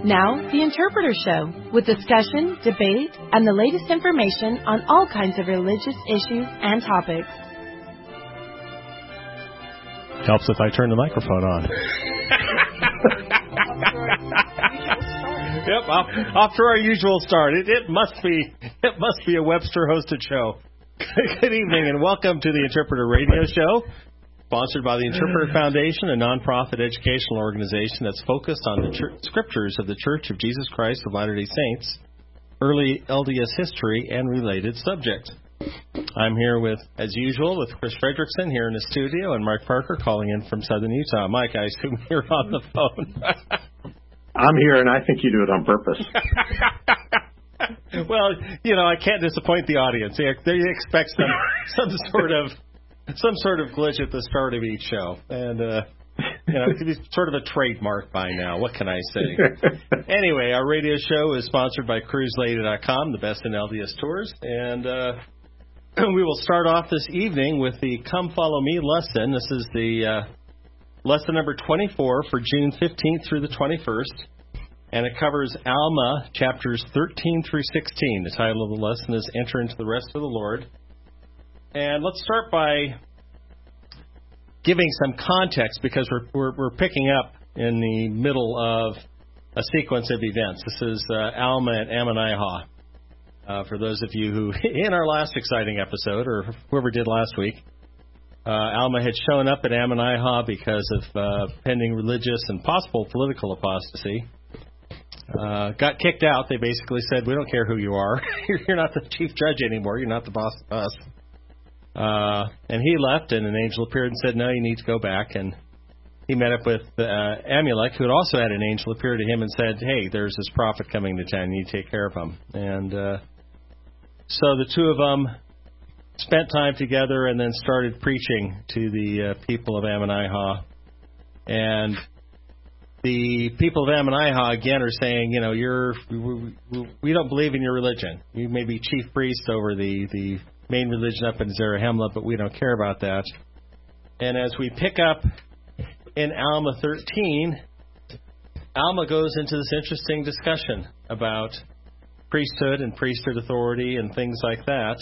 Now, The Interpreter Show, with discussion, debate, and the latest information on all kinds of religious issues and topics. Helps if I turn the microphone on. Yep, off to our usual start. It must be a Webster-hosted show. Good evening, and welcome to the Interpreter Radio Show, sponsored by the Interpreter Foundation, a nonprofit educational organization that's focused on the scriptures of the Church of Jesus Christ of Latter-day Saints, early LDS history, and related subjects. I'm here as usual, with Chris Fredrickson here in the studio, and Mark Parker calling in from Southern Utah. Mike, I assume you're on the phone. I'm here, and I think you do it on purpose. Well, I can't disappoint the audience. They expect some sort of glitch at the start of each show, and it could be sort of a trademark by now. What can I say? Anyway, our radio show is sponsored by CruiseLady.com, the best in LDS tours, and we will start off this evening with the Come Follow Me lesson. This is the lesson number 24 for June 15th through the 21st, and it covers Alma chapters 13 through 16. The title of the lesson is Enter into the Rest of the Lord. And let's start by giving some context, because we're picking up in the middle of a sequence of events. This is Alma and Ammonihah. For those of you who, in our last exciting episode, or whoever did last week, Alma had shown up at Ammonihah because of pending religious and possible political apostasy. Got kicked out. They basically said, we don't care who you are. You're not the chief judge anymore. You're not the boss of us. And he left, and an angel appeared and said, no, you need to go back. And he met up with Amulek, who had also had an angel appear to him and said, hey, there's this prophet coming to town. You need to take care of him. And so the two of them spent time together and then started preaching to the people of Ammonihah. And the people of Ammonihah, again, are saying, we don't believe in your religion. You may be chief priest over the main religion up in Zarahemla, but we don't care about that. And as we pick up in Alma 13, Alma goes into this interesting discussion about priesthood and priesthood authority and things like that.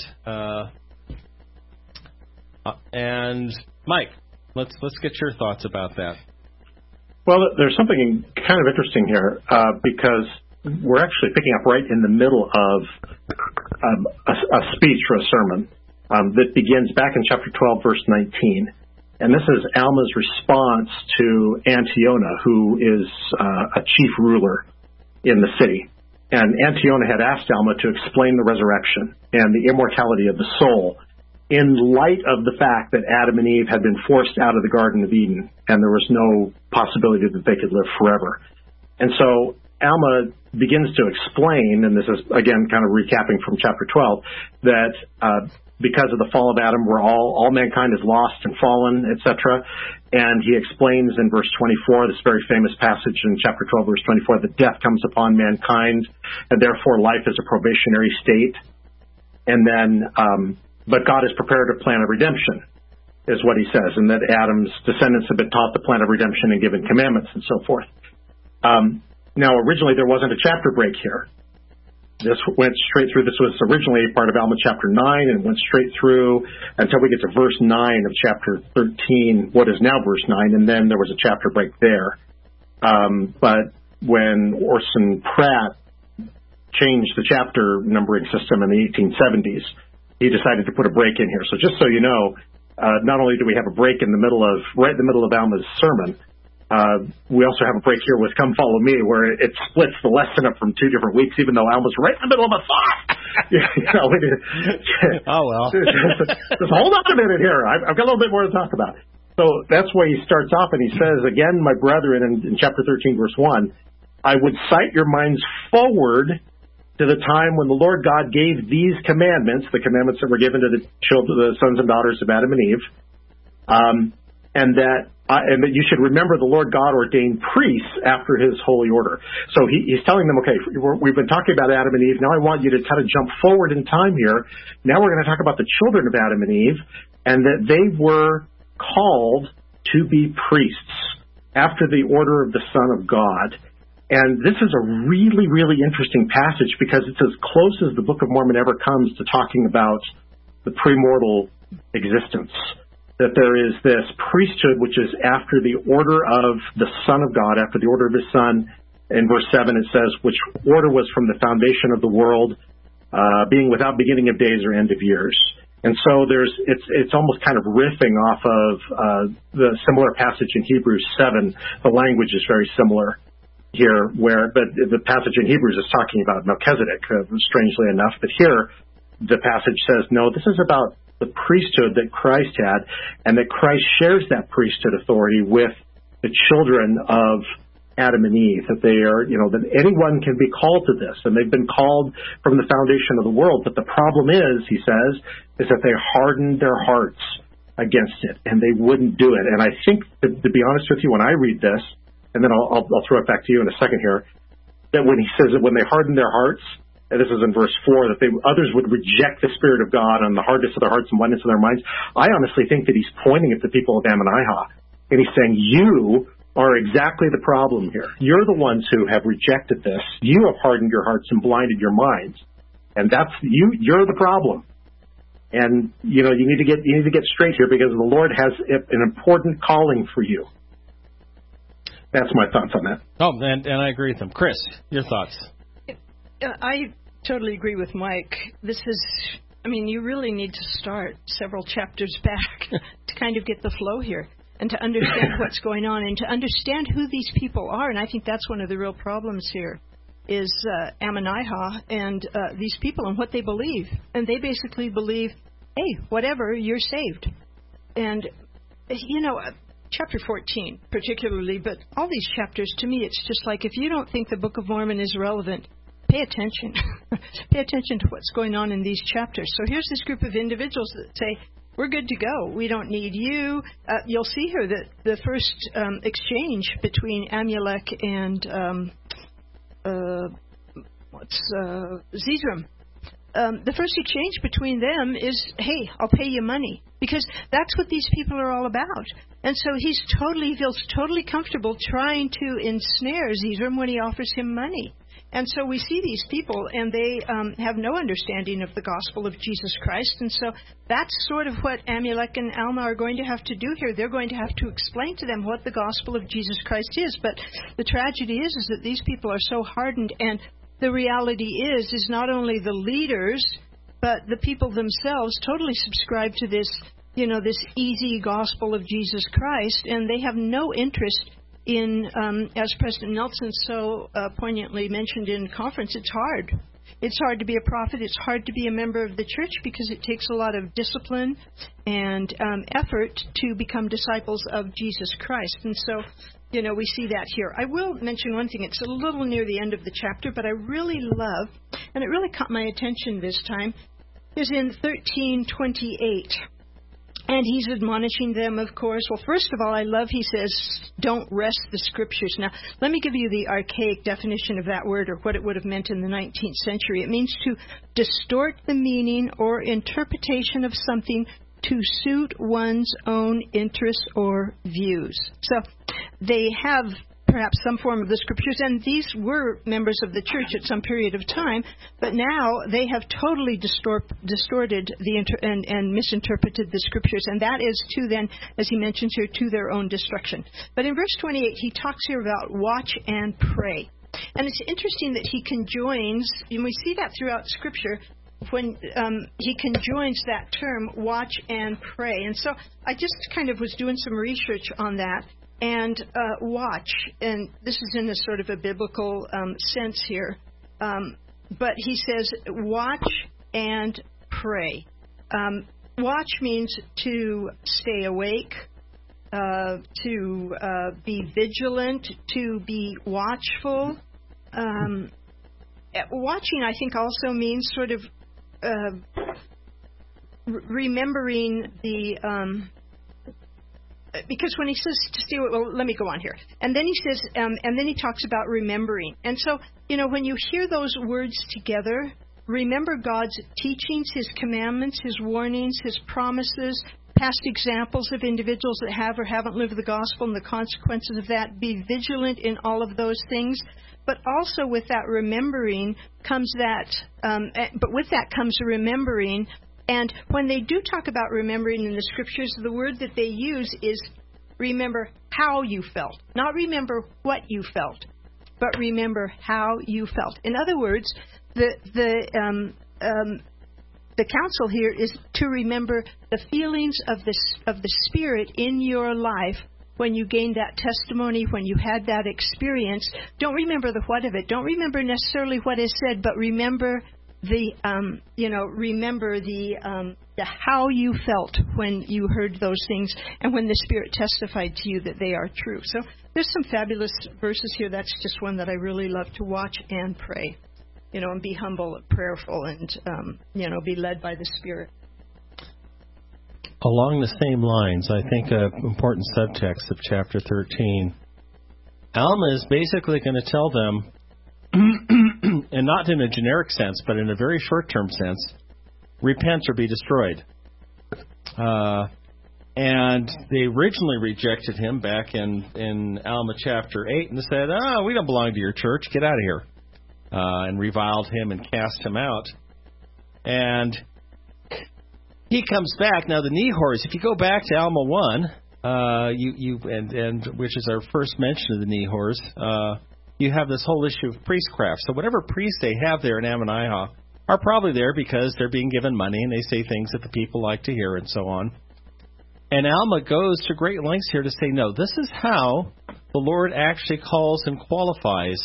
And Mike, let's get your thoughts about that. Well, there's something kind of interesting here because we're actually picking up right in the middle of a speech or a sermon that begins back in chapter 12, verse 19. And this is Alma's response to Antiona, who is a chief ruler in the city. And Antiona had asked Alma to explain the resurrection and the immortality of the soul in light of the fact that Adam and Eve had been forced out of the Garden of Eden and there was no possibility that they could live forever. And so Alma begins to explain, and this is, again, kind of recapping from chapter 12, that because of the fall of Adam, all mankind is lost and fallen, etc. And he explains in verse 24, this very famous passage in chapter 12, verse 24, that death comes upon mankind, and therefore life is a probationary state. And then, but God has prepared a plan of redemption, is what he says, and that Adam's descendants have been taught the plan of redemption and given commandments and so forth. Now, originally, there wasn't a chapter break here. This went straight through. This was originally part of Alma chapter 9 and went straight through until we get to verse 9 of chapter 13, what is now verse 9, and then there was a chapter break there. But when Orson Pratt changed the chapter numbering system in the 1870s, he decided to put a break in here. So just so you know, not only do we have a break right in the middle of Alma's sermon, we also have a break here with Come Follow Me, where it splits the lesson up from 2 different weeks, even though Alma's right in the middle of a thought. Oh, well. Just hold on a minute here. I've got a little bit more to talk about. So that's why he starts off, and he says, again, my brethren, in chapter 13, verse 1, I would cite your minds forward to the time when the Lord God gave these commandments, the commandments that were given to the sons and daughters of Adam and Eve, and that you should remember the Lord God ordained priests after his holy order. So he's telling them, okay, we've been talking about Adam and Eve. Now I want you to kind of jump forward in time here. Now we're going to talk about the children of Adam and Eve, and that they were called to be priests after the order of the Son of God. And this is a really, really interesting passage because it's as close as the Book of Mormon ever comes to talking about the premortal existence. That there is this priesthood which is after the order of the Son of God, after the order of His Son. In verse 7 it says, which order was from the foundation of the world, being without beginning of days or end of years. And so it's almost kind of riffing off of the similar passage in Hebrews 7. The language is very similar here, but the passage in Hebrews is talking about Melchizedek, strangely enough. But here, the passage says, no, this is about the priesthood that Christ had, and that Christ shares that priesthood authority with the children of Adam and Eve, that they are, that anyone can be called to this, and they've been called from the foundation of the world. But the problem is, he says, is that they hardened their hearts against it, and they wouldn't do it. And I think, to be honest with you, when I read this, and then I'll throw it back to you in a second here, that when he says that when they hardened their hearts, and this is in verse 4, that others would reject the Spirit of God on the hardness of their hearts and blindness of their minds. I honestly think that he's pointing at the people of Ammonihah, and he's saying, you are exactly the problem here. You're the ones who have rejected this. You have hardened your hearts and blinded your minds, and that's you're the problem. And you need to get straight here, because the Lord has an important calling for you. That's my thoughts on that. Oh, and I agree with him. Chris, your thoughts? I totally agree with Mike. You really need to start several chapters back to kind of get the flow here and to understand what's going on and to understand who these people are. And I think that's one of the real problems here is Ammonihah and these people and what they believe. And they basically believe, hey, whatever, you're saved. And, chapter 14 particularly, but all these chapters, to me, it's just like if you don't think the Book of Mormon is relevant, pay attention. Pay attention to what's going on in these chapters. So here's this group of individuals that say, we're good to go. We don't need you. You'll see here that the first exchange between Amulek and Zeezrom. The first exchange between them is, hey, I'll pay you money. Because that's what these people are all about. And so he feels totally comfortable trying to ensnare Zeezrom when he offers him money. And so we see these people, and they have no understanding of the gospel of Jesus Christ. And so that's sort of what Amulek and Alma are going to have to do here. They're going to have to explain to them what the gospel of Jesus Christ is. But the tragedy is that these people are so hardened, and the reality is not only the leaders, but the people themselves totally subscribe to this, this easy gospel of Jesus Christ, and they have no interest in, as President Nelson so poignantly mentioned in conference, it's hard. It's hard to be a prophet. It's hard to be a member of the church because it takes a lot of discipline and effort to become disciples of Jesus Christ. And so, we see that here. I will mention one thing. It's a little near the end of the chapter, but I really love, and it really caught my attention this time, is in 13:28. And he's admonishing them, of course. Well, first of all, I love, he says, don't wrest the scriptures. Now, let me give you the archaic definition of that word, or what it would have meant in the 19th century. It means to distort the meaning or interpretation of something to suit one's own interests or views. So they have perhaps some form of the scriptures, and these were members of the church at some period of time, but now they have totally distorted and misinterpreted the scriptures, and that is to then, as he mentions here, to their own destruction. But in verse 28, he talks here about watch and pray. And it's interesting that he conjoins, and we see that throughout Scripture, when he conjoins that term, watch and pray. And so I just kind of was doing some research on that. And watch, and this is in a sort of a biblical sense here, but he says watch and pray. Watch means to stay awake, to be vigilant, to be watchful. Watching, I think, also means sort of remembering the... because when he says to stay, well, let me go on here. And then he says, and then he talks about remembering. And so, when you hear those words together, remember God's teachings, His commandments, His warnings, His promises, past examples of individuals that have or haven't lived the gospel and the consequences of that. Be vigilant in all of those things. but also with that remembering comes that, but with that comes remembering. And when they do talk about remembering in the Scriptures, the word that they use is remember how you felt. Not remember what you felt, but remember how you felt. In other words, the counsel here is to remember the feelings of the Spirit in your life when you gained that testimony, when you had that experience. Don't remember the what of it. Don't remember necessarily what is said, but remember the how you felt when you heard those things and when the Spirit testified to you that they are true. So there's some fabulous verses here. That's just one that I really love to watch and pray, and be humble and prayerful and, be led by the Spirit. Along the same lines, I think an important subtext of chapter 13, Alma is basically going to tell them, and not in a generic sense, but in a very short-term sense, repent or be destroyed. And they originally rejected him back in Alma chapter 8 and said, we don't belong to your church, get out of here. And reviled him and cast him out. And he comes back. Now, the Nehors, if you go back to Alma 1, which is our first mention of the Nehors, you have this whole issue of priestcraft. So whatever priests they have there in Ammonihah are probably there because they're being given money and they say things that the people like to hear and so on. And Alma goes to great lengths here to say, no, this is how the Lord actually calls and qualifies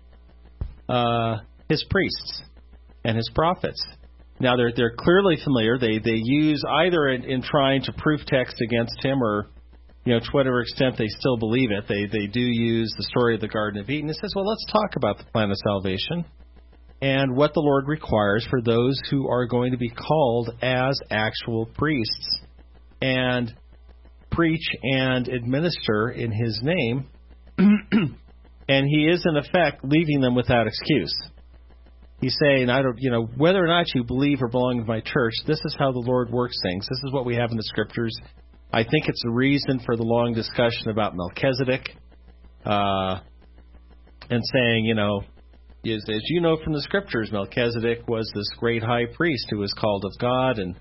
his priests and his prophets. Now, they're clearly familiar. They use either in trying to proof text against him or, to whatever extent they still believe it, they do use the story of the Garden of Eden. It says, well, let's talk about the plan of salvation and what the Lord requires for those who are going to be called as actual priests and preach and administer in his name. And he is, in effect, leaving them without excuse. He's saying, whether or not you believe or belong to my church, this is how the Lord works things. This is what we have in the Scriptures. I think it's the reason for the long discussion about Melchizedek and saying, as you know from the Scriptures, Melchizedek was this great high priest who was called of God and,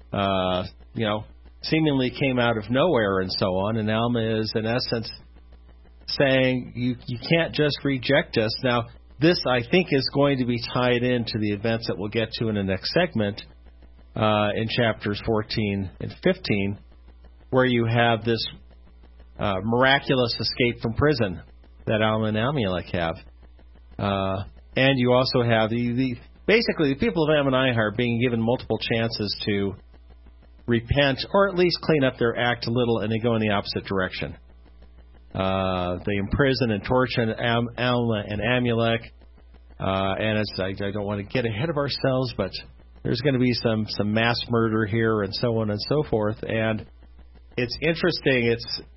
seemingly came out of nowhere and so on. And Alma is, in essence, saying you can't just reject us. Now, this, I think, is going to be tied into the events that we'll get to in the next segment in chapters 14 and 15, where you have this miraculous escape from prison that Alma and Amulek have. And you also have basically the people of Ammonihah are being given multiple chances to repent or at least clean up their act a little, and they go in the opposite direction. They imprison and torture Alma and Amulek. And I don't want to get ahead of ourselves, but there's going to be some mass murder here and so on and so forth. And it's interesting.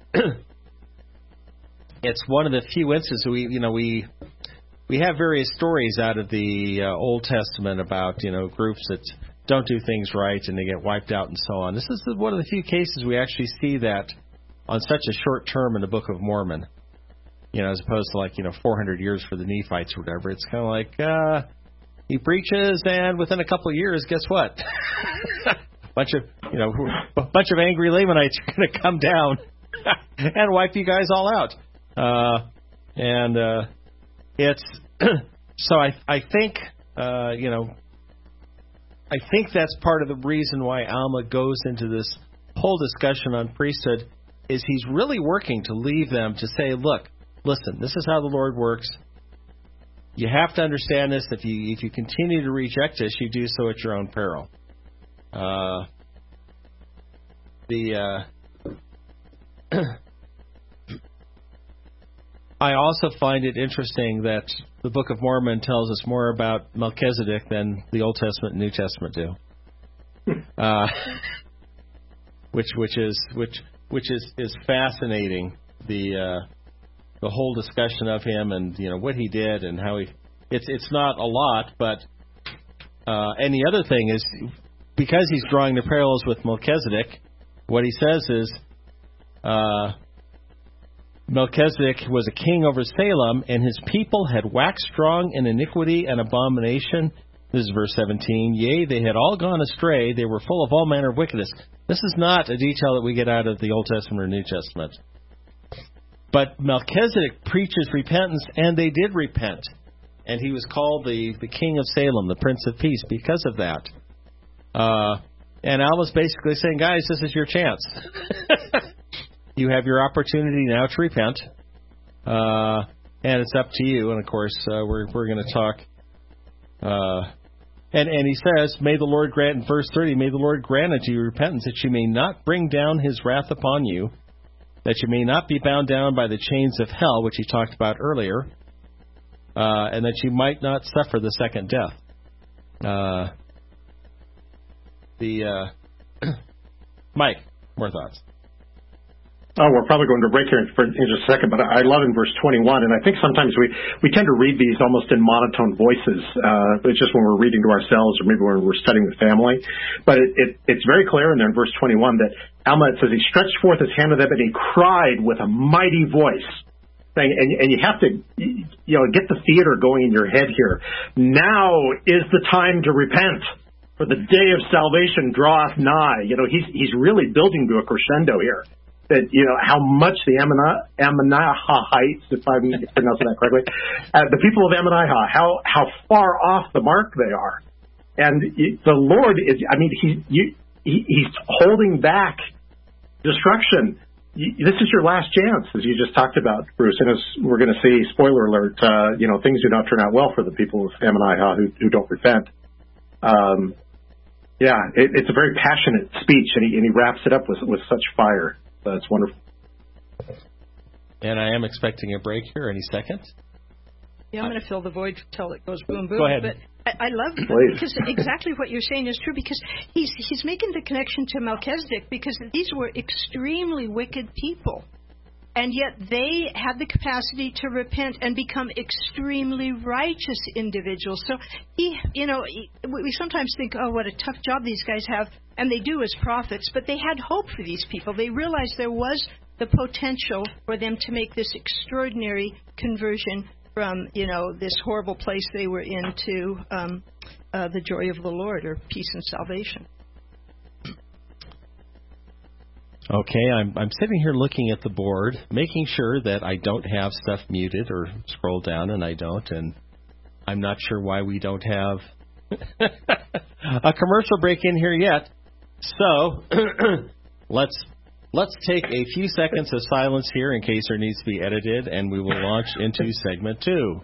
It's one of the few instances we have various stories out of the Old Testament about groups that don't do things right and they get wiped out and so on. This is one of the few cases we actually see that on such a short term in the Book of Mormon, as opposed to 400 years for the Nephites or whatever. It's kind of like he preaches, and within a couple of years, guess what? bunch of angry Lamanites are going to come down and wipe you guys all out. It's so I think I think that's part of the reason why Alma goes into this whole discussion on priesthood. Is he's really working to leave them to say, look, listen, this is how the Lord works. You have to understand this. If you continue to reject us, you do so at your own peril. I also find it interesting that the Book of Mormon tells us more about Melchizedek than the Old Testament and New Testament do. Which is fascinating. The whole discussion of him and what he did and how it's not a lot, but and the other thing is because he's drawing the parallels with Melchizedek, what he says is Melchizedek was a king over Salem, and his people had waxed strong in iniquity and abomination. This is verse 17. Yea, they had all gone astray. They were full of all manner of wickedness. This is not a detail that we get out of the Old Testament or New Testament. But Melchizedek preaches repentance, and they did repent. And he was called the king of Salem, the Prince of Peace, because of that. And Alma's basically saying, guys, this is your chance. You have your opportunity now to repent. And it's up to you. And, of course, we're going to talk. And he says, may the Lord grant, in verse 30, may the Lord grant unto you repentance, that you may not bring down his wrath upon you, that you may not be bound down by the chains of hell, which he talked about earlier, and that you might not suffer the second death. Mike, more thoughts? Oh, we're probably going to break here in just a second, but I love in verse 21, and I think sometimes we tend to read these almost in monotone voices, it's just when we're reading to ourselves or maybe when we're studying the family. But it's very clear in there in verse 21 that Alma, it says, he stretched forth his hand to them and he cried with a mighty voice. And you have to, get the theater going in your head here. Now is the time to repent, for the day of salvation draweth nigh. He's really building to a crescendo here. That, how much the Ammonites, if I'm pronouncing that correctly, the people of Ammoniah, how far off the mark they are. And the Lord is, he's holding back destruction. This is your last chance, as you just talked about, Bruce. And as we're going to see, spoiler alert, things do not turn out well for the people of Ammoniah who don't repent. It's a very passionate speech, and he wraps it up with such fire. That's wonderful. And I am expecting a break here any second. Yeah, I'm going to fill the void until it goes boom, boom. Go ahead. But I love it because exactly what you're saying is true, because he's making the connection to Melchizedek, because these were extremely wicked people. And yet they had the capacity to repent and become extremely righteous individuals. So we sometimes think, oh, what a tough job these guys have. And they do as prophets. But they had hope for these people. They realized there was the potential for them to make this extraordinary conversion from, this horrible place they were in to the joy of the Lord, or peace and salvation. Okay, I'm sitting here looking at the board, making sure that I don't have stuff muted or scroll down, and I don't, and I'm not sure why we don't have a commercial break in here yet. So let's take a few seconds of silence here in case there needs to be edited, and we will launch into segment 2.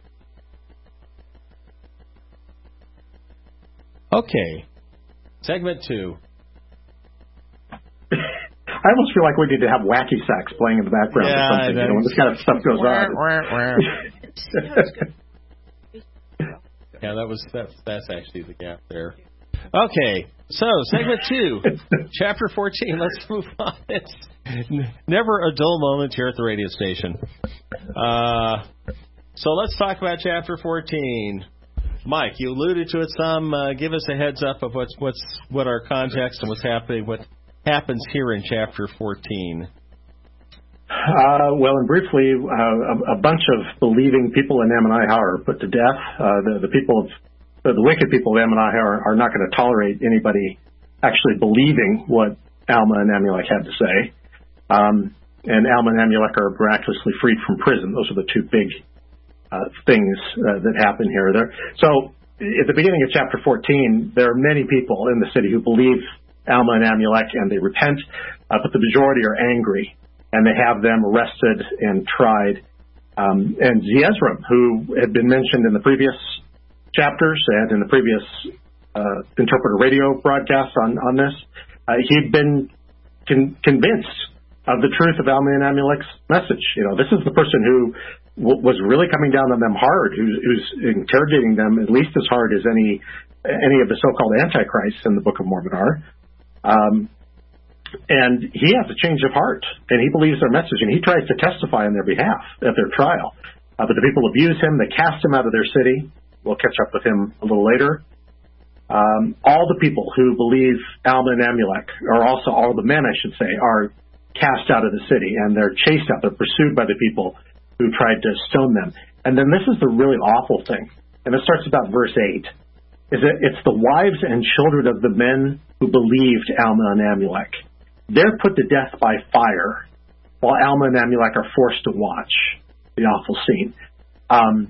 Okay, segment 2. I almost feel like we need to have wacky sax playing in the background or something, when this kind of stuff goes on. Yeah, that's actually the gap there. Okay, so segment 2, chapter 14. Let's move on. It's never a dull moment here at the radio station. So let's talk about chapter 14. Mike, you alluded to it some. Give us a heads up of what our context and what's happening. What happens here in chapter 14? Well, and briefly, a bunch of believing people in Ammoniah are put to death. The wicked people of Ammoniah are not going to tolerate anybody actually believing what Alma and Amulek had to say. And Alma and Amulek are miraculously freed from prison. Those are the two big things that happen here. So at the beginning of chapter 14, there are many people in the city who believe Alma and Amulek, and they repent, but the majority are angry, and they have them arrested and tried. And Zeezrom, who had been mentioned in the previous chapters and in the previous interpreter radio broadcast on this, he'd been convinced of the truth of Alma and Amulek's message. This is the person who was really coming down on them hard, who's interrogating them at least as hard as any of the so-called antichrists in the Book of Mormon are. And he has a change of heart, and he believes their message, and he tries to testify on their behalf at their trial. But the people abuse him. They cast him out of their city. We'll catch up with him a little later. All the people who believe Alma and Amulek, or also all the men, I should say, are cast out of the city, and they're chased out. They're pursued by the people who tried to stone them. And then this is the really awful thing, and it starts about verse 8, is that it's the wives and children of the men who believed Alma and Amulek. They're put to death by fire, while Alma and Amulek are forced to watch the awful scene. I'm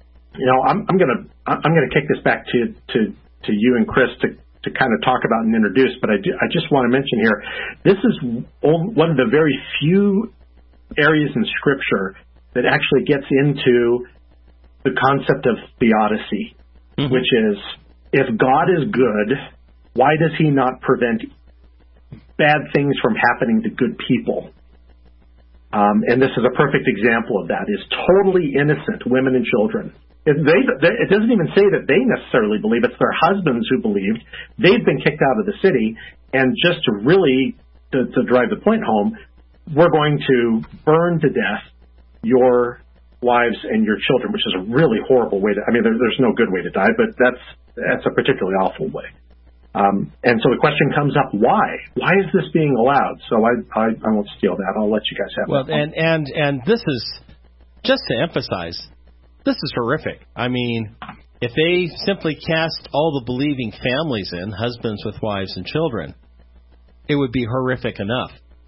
gonna kick this back to you and Chris to kind of talk about and introduce, but I just want to mention here, this is one of the very few areas in Scripture that actually gets into the concept of theodicy, which is, if God is good, why does he not prevent bad things from happening to good people? And this is a perfect example of that, is totally innocent women and children. It doesn't even say that they necessarily believe. It's their husbands who believed. They've been kicked out of the city. And just to really to drive the point home, we're going to burn to death your wives and your children, which is a really horrible way to, there's no good way to die, but that's a particularly awful way. And so the question comes up, why? Why is this being allowed? So I won't steal that. I'll let you guys have that. Well, and this is, just to emphasize, this is horrific. If they simply cast all the believing families in, husbands with wives and children, it would be horrific enough.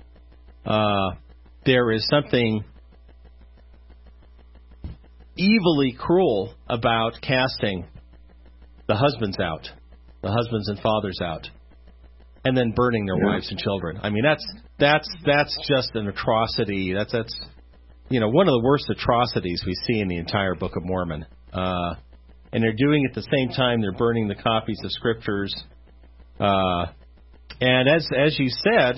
There is something evilly cruel about casting the husbands out, the husbands and fathers out, and then burning their wives and children. That's just an atrocity. That's one of the worst atrocities we see in the entire Book of Mormon. And they're doing it at the same time they're burning the copies of Scriptures. And as you said,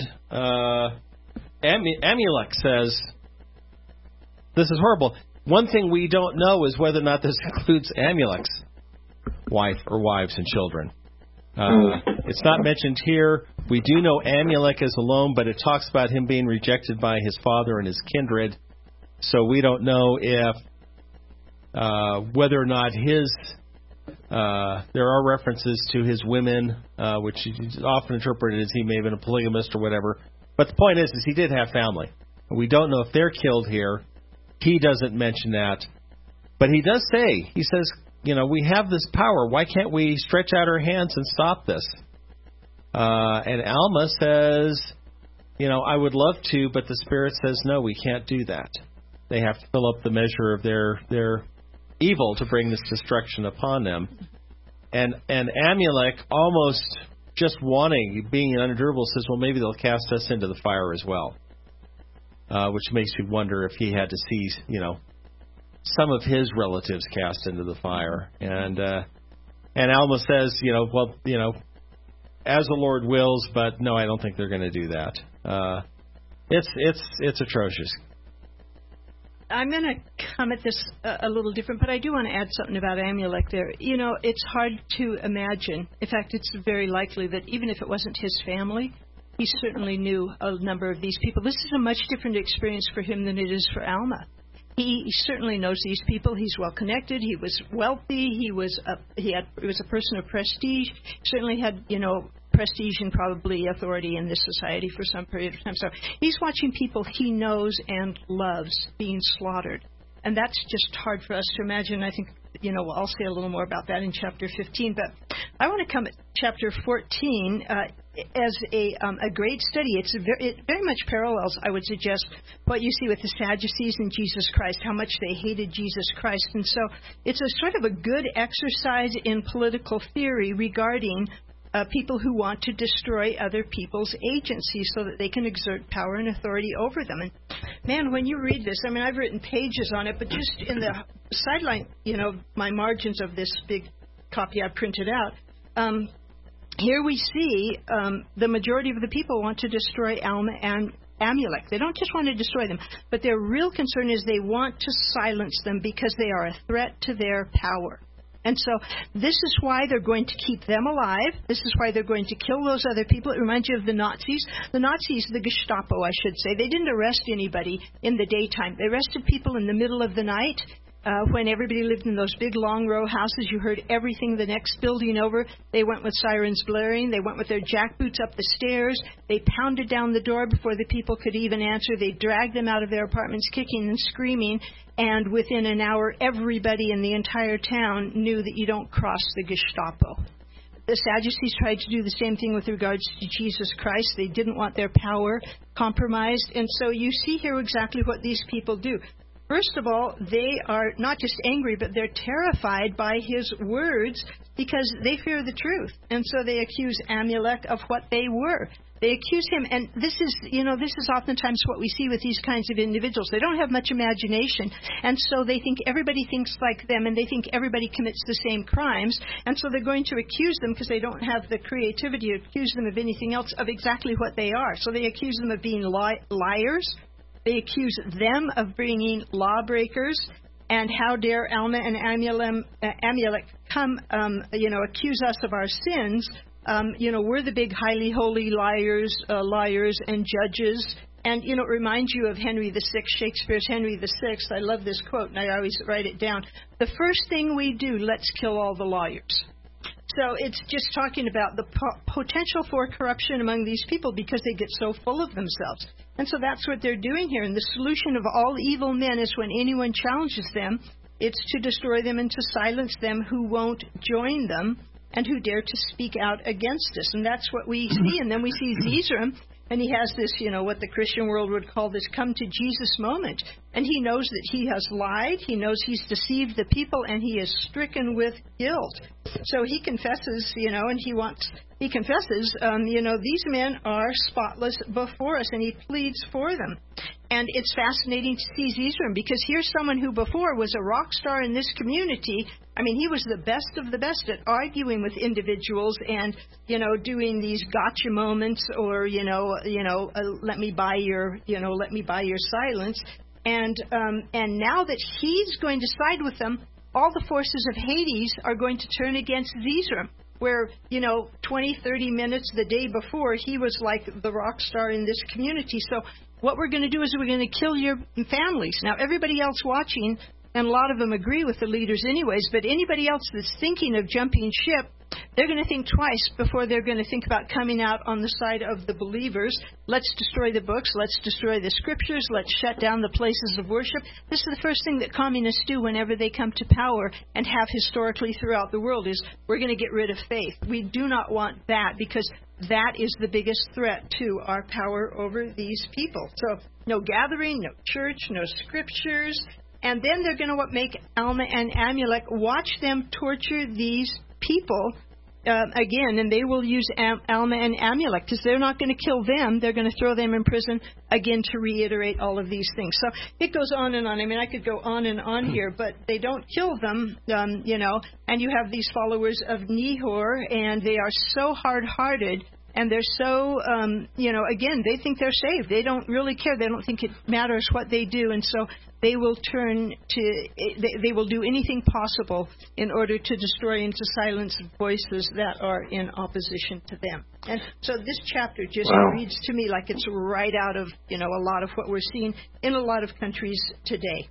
Amulek says, this is horrible. One thing we don't know is whether or not this includes Amulek's wife or wives and children. It's not mentioned here. We do know Amulek is alone, but it talks about him being rejected by his father and his kindred. So we don't know if whether or not there are references to his women, which is often interpreted as he may have been a polygamist or whatever. But the point is he did have family. We don't know if they're killed here. He doesn't mention that. But he does say, he says, we have this power. Why can't we stretch out our hands and stop this? And Alma says, I would love to, but the Spirit says, no, we can't do that. They have to fill up the measure of their evil to bring this destruction upon them. And Amulek, almost just being unendurable, says, well, maybe they'll cast us into the fire as well. Which makes you wonder if he had to see, some of his relatives cast into the fire. And Alma says, as the Lord wills, but no, I don't think they're going to do that. It's atrocious. I'm going to come at this a little different, but I do want to add something about Amulek there. It's hard to imagine. In fact, it's very likely that even if it wasn't his family, he certainly knew a number of these people. This is a much different experience for him than it is for Alma. He certainly knows these people. He's well connected. He was wealthy. He was a person of prestige. Certainly had prestige and probably authority in this society for some period of time. So he's watching people he knows and loves being slaughtered, and that's just hard for us to imagine. I think I'll say a little more about that in chapter 15. But I want to come at chapter 14 as a great study. It very much parallels, I would suggest, what you see with the Sadducees and Jesus Christ, how much they hated Jesus Christ. And so it's a sort of a good exercise in political theory regarding people who want to destroy other people's agencies so that they can exert power and authority over them. And man, when you read this, I've written pages on it, but just in the sideline, my margins of this big copy I printed out, here we see the majority of the people want to destroy Alma and Amulek. They don't just want to destroy them, but their real concern is they want to silence them because they are a threat to their power. And so this is why they're going to keep them alive. This is why they're going to kill those other people. It reminds you of the Nazis. The Nazis, the Gestapo, I should say, they didn't arrest anybody in the daytime. They arrested people in the middle of the night, when everybody lived in those big long row houses, you heard everything the next building over. They went with sirens blaring. They went with their jackboots up the stairs. They pounded down the door before the people could even answer. They dragged them out of their apartments kicking and screaming. And within an hour, everybody in the entire town knew that you don't cross the Gestapo. The Sadducees tried to do the same thing with regards to Jesus Christ. They didn't want their power compromised. And so you see here exactly what these people do. First of all, they are not just angry, but they're terrified by his words because they fear the truth. And so they accuse Amulek of what they were. They accuse him, and this is oftentimes what we see with these kinds of individuals. They don't have much imagination, and so they think everybody thinks like them, and they think everybody commits the same crimes, and so they're going to accuse them because they don't have the creativity to accuse them of anything else of exactly what they are. So they accuse them of being liars. They accuse them of bringing lawbreakers, and how dare Alma and Amulek come, accuse us of our sins. We're the big highly holy liars and judges. And, it reminds you of Henry VI, Shakespeare's Henry VI. I love this quote, and I always write it down. The first thing we do, let's kill all the lawyers. So it's just talking about the potential for corruption among these people because they get so full of themselves. And so that's what they're doing here. And the solution of all evil men is when anyone challenges them, it's to destroy them and to silence them who won't join them and who dare to speak out against us. And that's what we see. And then we see Zeezrom, and he has this, what the Christian world would call this come to Jesus moment. And he knows that he has lied. He knows he's deceived the people, and he is stricken with guilt. So he confesses, he confesses, these men are spotless before us, and he pleads for them. And it's fascinating to see Zeezrom, because here's someone who before was a rock star in this community. I mean, he was the best of the best at arguing with individuals and, doing these gotcha moments or, let me buy your silence. And now that he's going to side with them, all the forces of Hades are going to turn against Zeezrom, where, 20, 30 minutes the day before, he was like the rock star in this community. So what we're going to do is we're going to kill your families. Now, everybody else watching, and a lot of them agree with the leaders anyways, but anybody else that's thinking of jumping ship, they're going to think twice before they're going to think about coming out on the side of the believers. Let's destroy the books. Let's destroy the scriptures. Let's shut down the places of worship. This is the first thing that communists do whenever they come to power and have historically throughout the world is we're going to get rid of faith. We do not want that because that is the biggest threat to our power over these people. So no gathering, no church, no scriptures. And then they're going to make Alma and Amulek watch them torture these people again, and they will use Alma and Amulek because they're not going to kill them. They're going to throw them in prison again to reiterate all of these things. So it goes on and on. I mean, I could go on and on here, but they don't kill them, and you have these followers of Nehor, and they are so hard-hearted. And they're so, again, they think they're saved. They don't really care. They don't think it matters what they do. And so they will they will do anything possible in order to destroy and to silence voices that are in opposition to them. And so this chapter just reads to me like it's right out of, a lot of what we're seeing in a lot of countries today.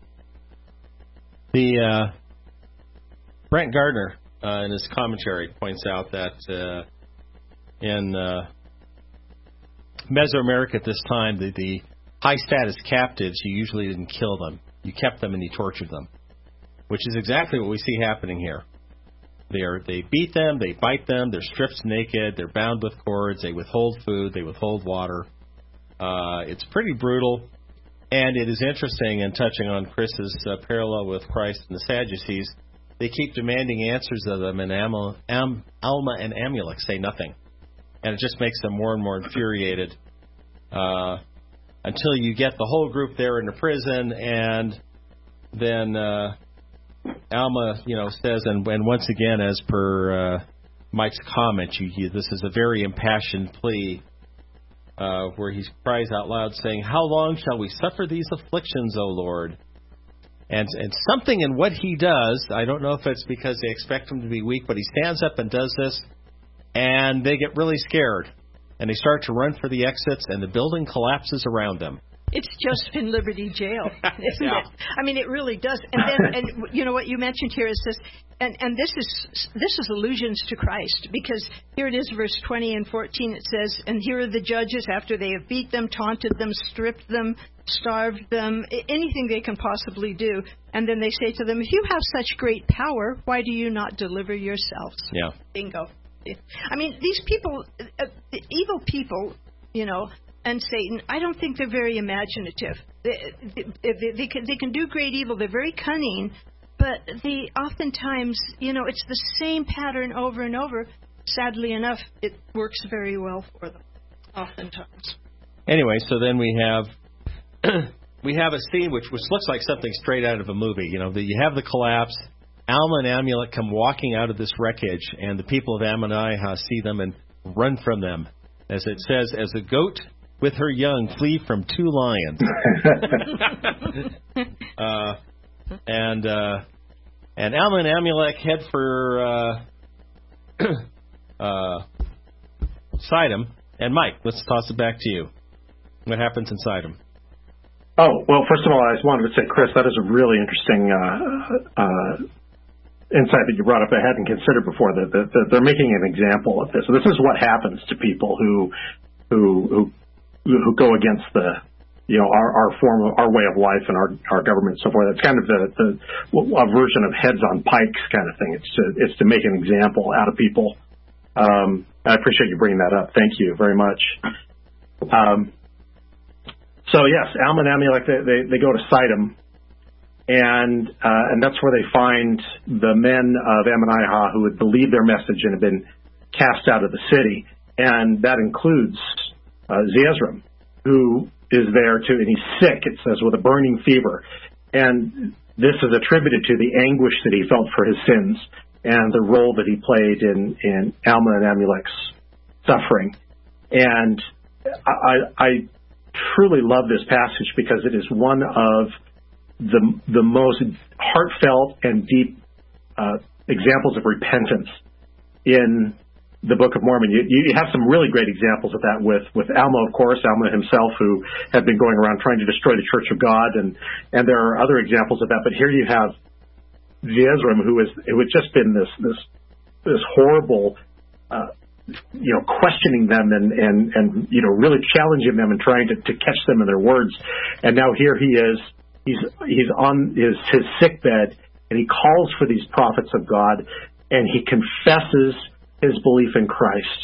The Brent Gardner, in his commentary, points out that in Mesoamerica at this time, the high-status captives, you usually didn't kill them. You kept them and you tortured them, which is exactly what we see happening here. They beat them, they bite them, they're stripped naked, they're bound with cords, they withhold food, they withhold water. It's pretty brutal, and it is interesting, and touching on Chris's parallel with Christ and the Sadducees, they keep demanding answers of them, and Alma and Amulek say nothing. And it just makes them more and more infuriated until you get the whole group there in the prison, and then Alma, says, and once again, as per Mike's comment, this is a very impassioned plea where he cries out loud, saying, "How long shall we suffer these afflictions, O Lord?" And something in what he does, I don't know if it's because they expect him to be weak, but he stands up and does this. And they get really scared, and they start to run for the exits, and the building collapses around them. It's just in Liberty Jail, isn't it? I mean, it really does. And then, and you know what you mentioned here is this, and this is allusions to Christ, because here it is, verse 20 and 14. It says, "And here are the judges after they have beat them, taunted them, stripped them, starved them, anything they can possibly do. And then they say to them, if you have such great power, why do you not deliver yourselves?" Yeah. Bingo. I mean, these people, evil people, you know, and Satan, I don't think they're very imaginative. They can do great evil. They're very cunning, but they oftentimes, you know, it's the same pattern over and over. Sadly enough, it works very well for them, oftentimes. Anyway, so then we have a scene which looks like something straight out of a movie. You know, you have the collapse. Alma and Amulek come walking out of this wreckage, and the people of Ammonihah see them and run from them. As it says, as a goat with her young flee from two lions. And Alma and Amulek head for Sidom. And Mike, let's toss it back to you. What happens in Sidom? Oh, well, first of all, I just wanted to say, Chris, that is a really interesting insight that you brought up I hadn't considered before, that they're making an example of this. So this is what happens to people who go against the, you know, our form of, our way of life and our government and so forth. It's kind of a version of heads on pikes kind of thing. It's to make an example out of people. I appreciate you bringing that up. Thank you very much. So yes, Alma and Amulek, they go to Sidom, and that's where they find the men of Ammonihah who had believed their message and had been cast out of the city, and that includes Zeezrom, who is there too, and he's sick, it says, with a burning fever, and this is attributed to the anguish that he felt for his sins and the role that he played in Alma and Amulek's suffering. And I truly love this passage because it is one of the most heartfelt and deep examples of repentance in the Book of Mormon. You have some really great examples of that with Alma, of course, Alma himself, who had been going around trying to destroy the Church of God, and there are other examples of that. But here you have Zeezrom, who had just been this horrible, questioning them and really challenging them and trying to catch them in their words. And now here he is. He's on his sick bed, and he calls for these prophets of God, and he confesses his belief in Christ.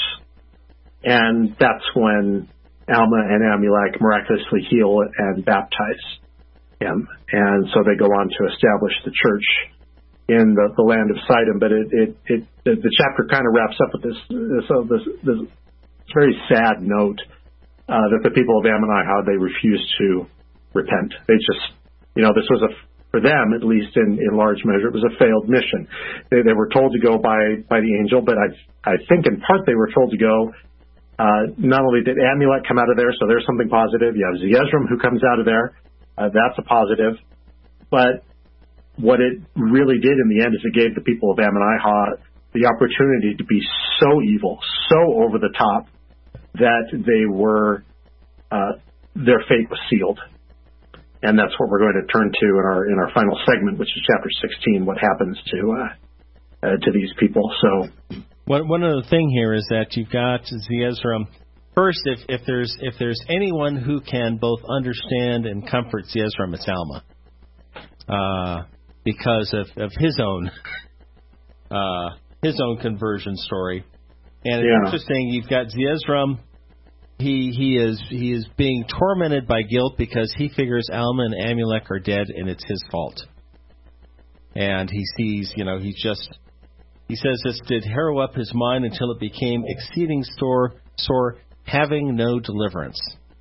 And that's when Alma and Amulek miraculously heal and baptize him. And so they go on to establish the church in the land of Sidom. But the chapter kind of wraps up with this very sad note that the people of Ammonihah, they refuse to repent. They just, this was for them, at least in large measure, it was a failed mission. They were told to go by the angel, but I think in part they were told to go. Not only did Amulek come out of there, so there's something positive. You have Zeezrom who comes out of there. That's a positive. But what it really did in the end is it gave the people of Ammonihah the opportunity to be so evil, so over the top, that they were their fate was sealed. And that's what we're going to turn to in our final segment, which is chapter 16. What happens to these people? So, one other thing here is that you've got Zeezrom. First, if there's anyone who can both understand and comfort Zeezrom, it's Alma, because of his own conversion story. And it's interesting. You've got Zeezrom. He is being tormented by guilt because he figures Alma and Amulek are dead and it's his fault. And he sees, he says this did harrow up his mind until it became exceeding sore, having no deliverance.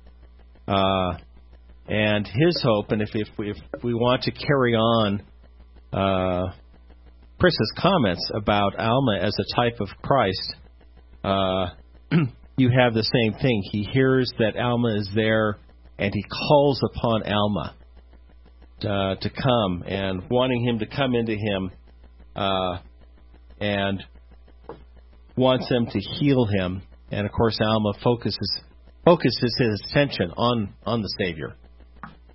And his hope, and if we want to carry on Chris's comments about Alma as a type of Christ, you have the same thing. He hears that Alma is there, and he calls upon Alma to come, and wanting him to come into him, and wants him to heal him. And of course, Alma focuses his attention on the Savior,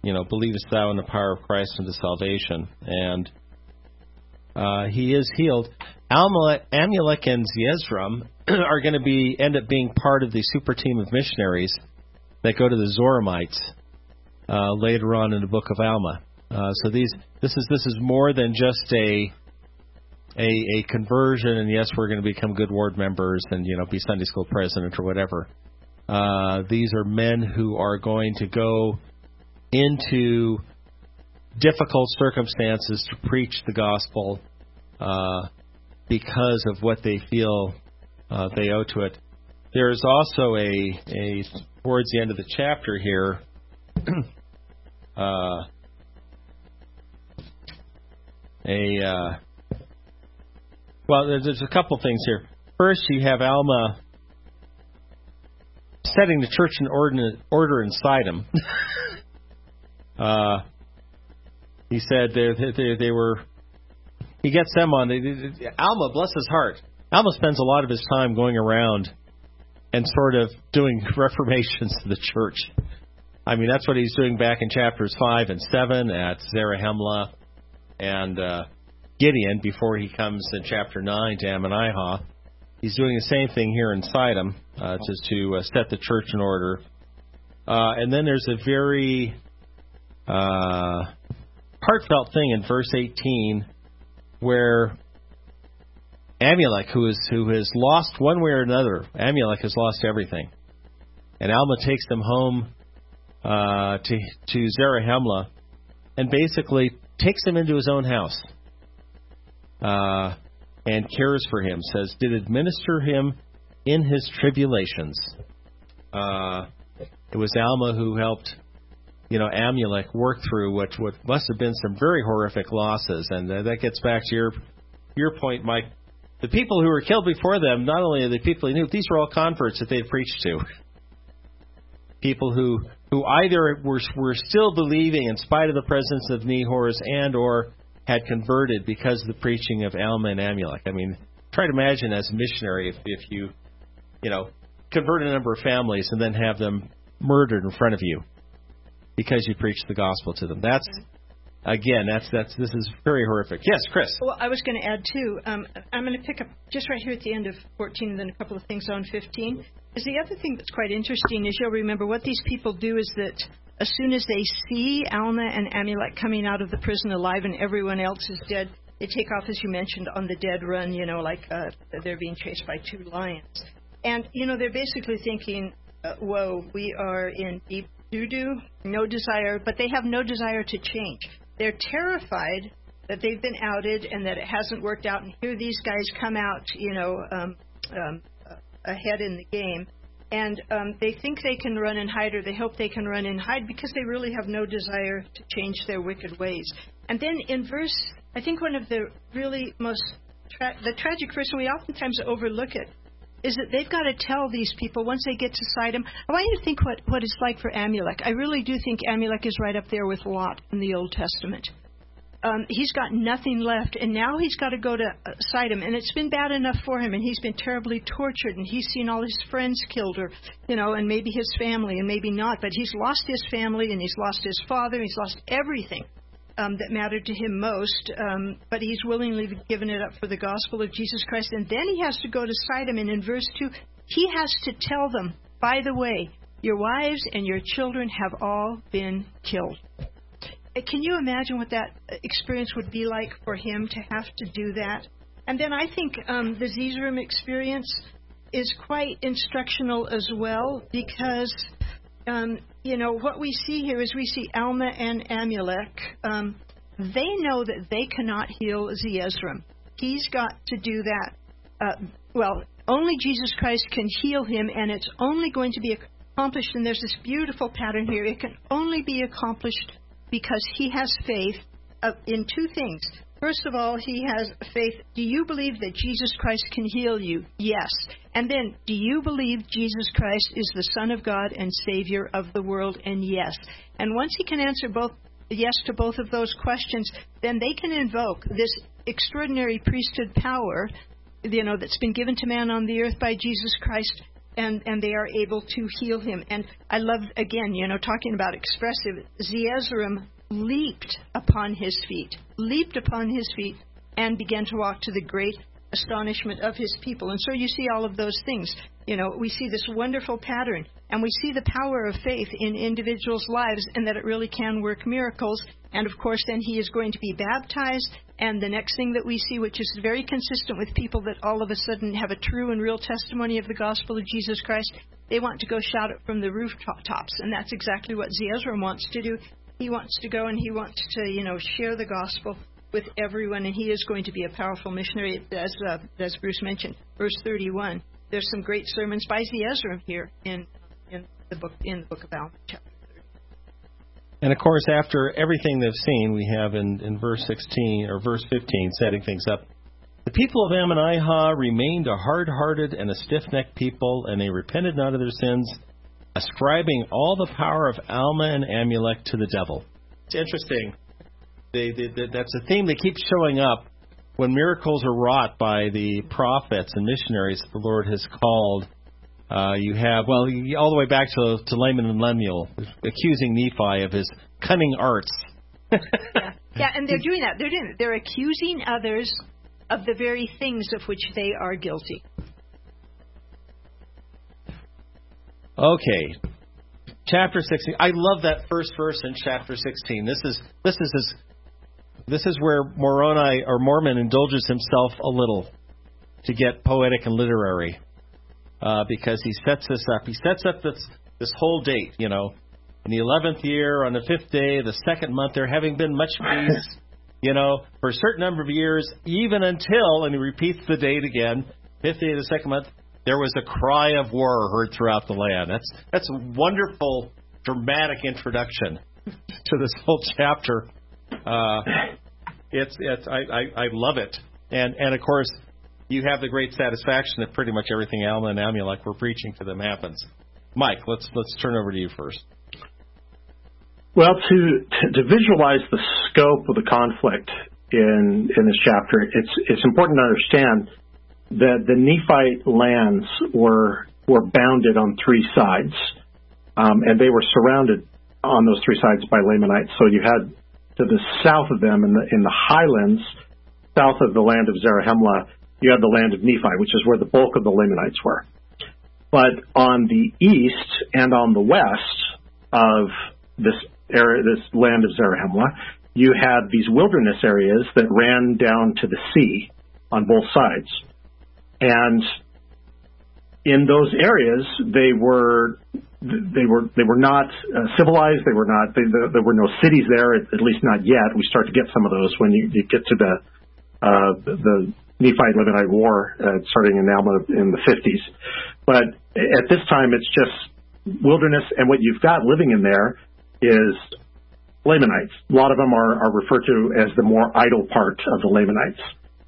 believest thou in the power of Christ unto salvation? And he is healed. Amulek and Zeezrom are going to end up being part of the super team of missionaries that go to the Zoramites later on in the book of Alma. So this is more than just a conversion, and yes, we're going to become good ward members and be Sunday school president or whatever. These are men who are going to go into difficult circumstances to preach the gospel because of what they feel they owe to it. There is also a towards the end of the chapter here. There's a couple things here. First, you have Alma setting the church in order inside him. He said they were. He gets them on. Alma, bless his heart. Alma spends a lot of his time going around and sort of doing reformations to the church. I mean, that's what he's doing back in chapters 5 and 7 at Zarahemla and Gideon before he comes in chapter 9 to Ammonihah. He's doing the same thing here in Sidon to set the church in order. And then there's a very heartfelt thing in verse 18 where Amulek, who has lost one way or another, Amulek has lost everything. And Alma takes them home to Zarahemla and basically takes him into his own house and cares for him, says, did administer him in his tribulations. It was Alma who helped Amulek work through what must have been some very horrific losses. And that gets back to your point, Mike. The people who were killed before them, not only are the people he knew, these were all converts that they had preached to. People who either were still believing in spite of the presence of Nehors and or had converted because of the preaching of Alma and Amulek. I mean, try to imagine as a missionary if you convert a number of families and then have them murdered in front of you because you preached the gospel to them. This is very horrific. Yes, Chris. Well, I was going to add too. I'm going to pick up just right here at the end of 14, and then a couple of things on 15. Is the other thing that's quite interesting is you'll remember what these people do is that as soon as they see Alma and Amulek coming out of the prison alive and everyone else is dead, they take off, as you mentioned, on the dead run. Like they're being chased by 2 lions, and they're basically thinking, "Whoa, we are in deep doo-doo, no desire," but they have no desire to change. They're terrified that they've been outed and that it hasn't worked out, and here these guys come out, ahead in the game, and they think they can run and hide, or they hope they can run and hide because they really have no desire to change their wicked ways. And then in verse, I think one of the really most the tragic verse, and we oftentimes overlook it, is that they've got to tell these people once they get to Sidon. I want you to think what it's like for Amulek. I really do think Amulek is right up there with Lot in the Old Testament. He's got nothing left, and now he's got to go to Sidon, and it's been bad enough for him, and he's been terribly tortured, and he's seen all his friends killed, or and maybe his family, and maybe not, but he's lost his family, and he's lost his father, he's lost everything that mattered to him most, but he's willingly given it up for the gospel of Jesus Christ. And then he has to go to Sidon, and in verse 2, he has to tell them, by the way, your wives and your children have all been killed. Can you imagine what that experience would be like for him to have to do that? And then I think the Zeezrom experience is quite instructional as well, because what we see here is we see Alma and Amulek. They know that they cannot heal Zeezrom. He's got to do that. Only Jesus Christ can heal him, and it's only going to be accomplished, and there's this beautiful pattern here. It can only be accomplished because he has faith in 2 things. First of all, he has faith. Do you believe that Jesus Christ can heal you? Yes. And then, do you believe Jesus Christ is the Son of God and Savior of the world? And yes. And once he can answer yes to both of those questions, then they can invoke this extraordinary priesthood power, that's been given to man on the earth by Jesus Christ. and they are able to heal him. And I love, again, talking about expressive, Zeezrom leaped upon his feet, and began to walk to the great astonishment of his people. And so you see all of those things. We see this wonderful pattern, and we see the power of faith in individuals' lives, and that it really can work miracles. And, of course, then he is going to be baptized. And the next thing that we see, which is very consistent with people that all of a sudden have a true and real testimony of the gospel of Jesus Christ, they want to go shout it from the rooftops. And that's exactly what Zeezrom wants to do. He wants to go and he wants to, share the gospel with everyone, and he is going to be a powerful missionary, as Bruce mentioned. Verse 31. There's some great sermons by Zeezrom here in the book of Alma, chapter 30. And of course, after everything they've seen, we have in verse 16 or verse 15, setting things up. The people of Ammonihah remained a hard-hearted and a stiff-necked people, and they repented not of their sins, ascribing all the power of Alma and Amulek to the devil. It's interesting. That's a theme that keeps showing up when miracles are wrought by the prophets and missionaries the Lord has called. You have, all the way back to Laman and Lemuel, accusing Nephi of his cunning arts. Yeah, and they're doing that. They're accusing others of the very things of which they are guilty. Okay, chapter 16. I love that first verse in chapter 16. This is where Mormon indulges himself a little to get poetic and literary, because he sets this up. He sets up this whole date, in the 11th year, on the 5th day, the 2nd month, there having been much peace, for a certain number of years, even until, and he repeats the date again, 5th day of the 2nd month, there was a cry of war heard throughout the land. That's a wonderful, dramatic introduction to this whole chapter. I love it, and of course you have the great satisfaction that pretty much everything Alma and Amulek were preaching to them happens. Mike, let's turn over to you first. Well, to visualize the scope of the conflict in this chapter, it's important to understand that the Nephite lands were bounded on three sides, and they were surrounded on those three sides by Lamanites. So you had to the south of them, in the highlands, south of the land of Zarahemla, you had the land of Nephi, which is where the bulk of the Lamanites were. But on the east and on the west of this area, this land of Zarahemla, you had these wilderness areas that ran down to the sea on both sides. And in those areas, they were not civilized. There were no cities there, at least not yet. We start to get some of those when you get to the Nephite-Lebanite War, starting in Alma in the 50s. But at this time, it's just wilderness, and what you've got living in there is Lamanites. A lot of them are referred to as the more idle part of the Lamanites.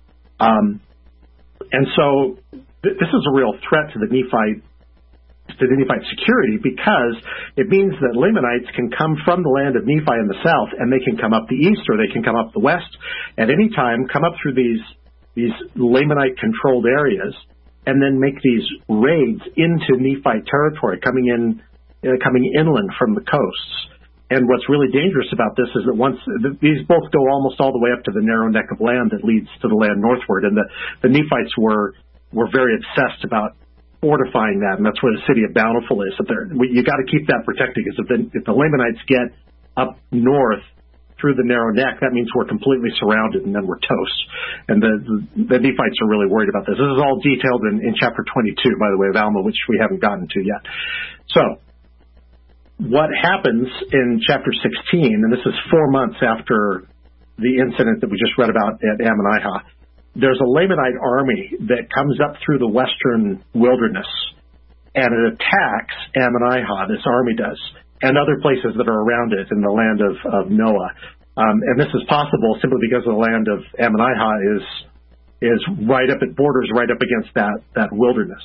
And so this is a real threat to the Nephite security, because it means that Lamanites can come from the land of Nephi in the south, and they can come up the east, or they can come up the west at any time, come up through these Lamanite-controlled areas, and then make these raids into Nephite territory, coming inland from the coasts. And what's really dangerous about this is that once these both go almost all the way up to the narrow neck of land that leads to the land northward, and the Nephites were very obsessed about fortifying that, and that's where the city of Bountiful is. You got to keep that protected, because if the Lamanites get up north through the narrow neck, that means we're completely surrounded, and then we're toast. And the Nephites are really worried about this. This is all detailed in chapter 22, by the way, of Alma, which we haven't gotten to yet. So what happens in chapter 16, and this is 4 months after the incident that we just read about at Ammonihah, there's a Lamanite army that comes up through the western wilderness, and it attacks Ammonihah, this army does, and other places that are around it in the land of Noah. And this is possible simply because the land of Ammonihah is right up, it borders right up against that wilderness.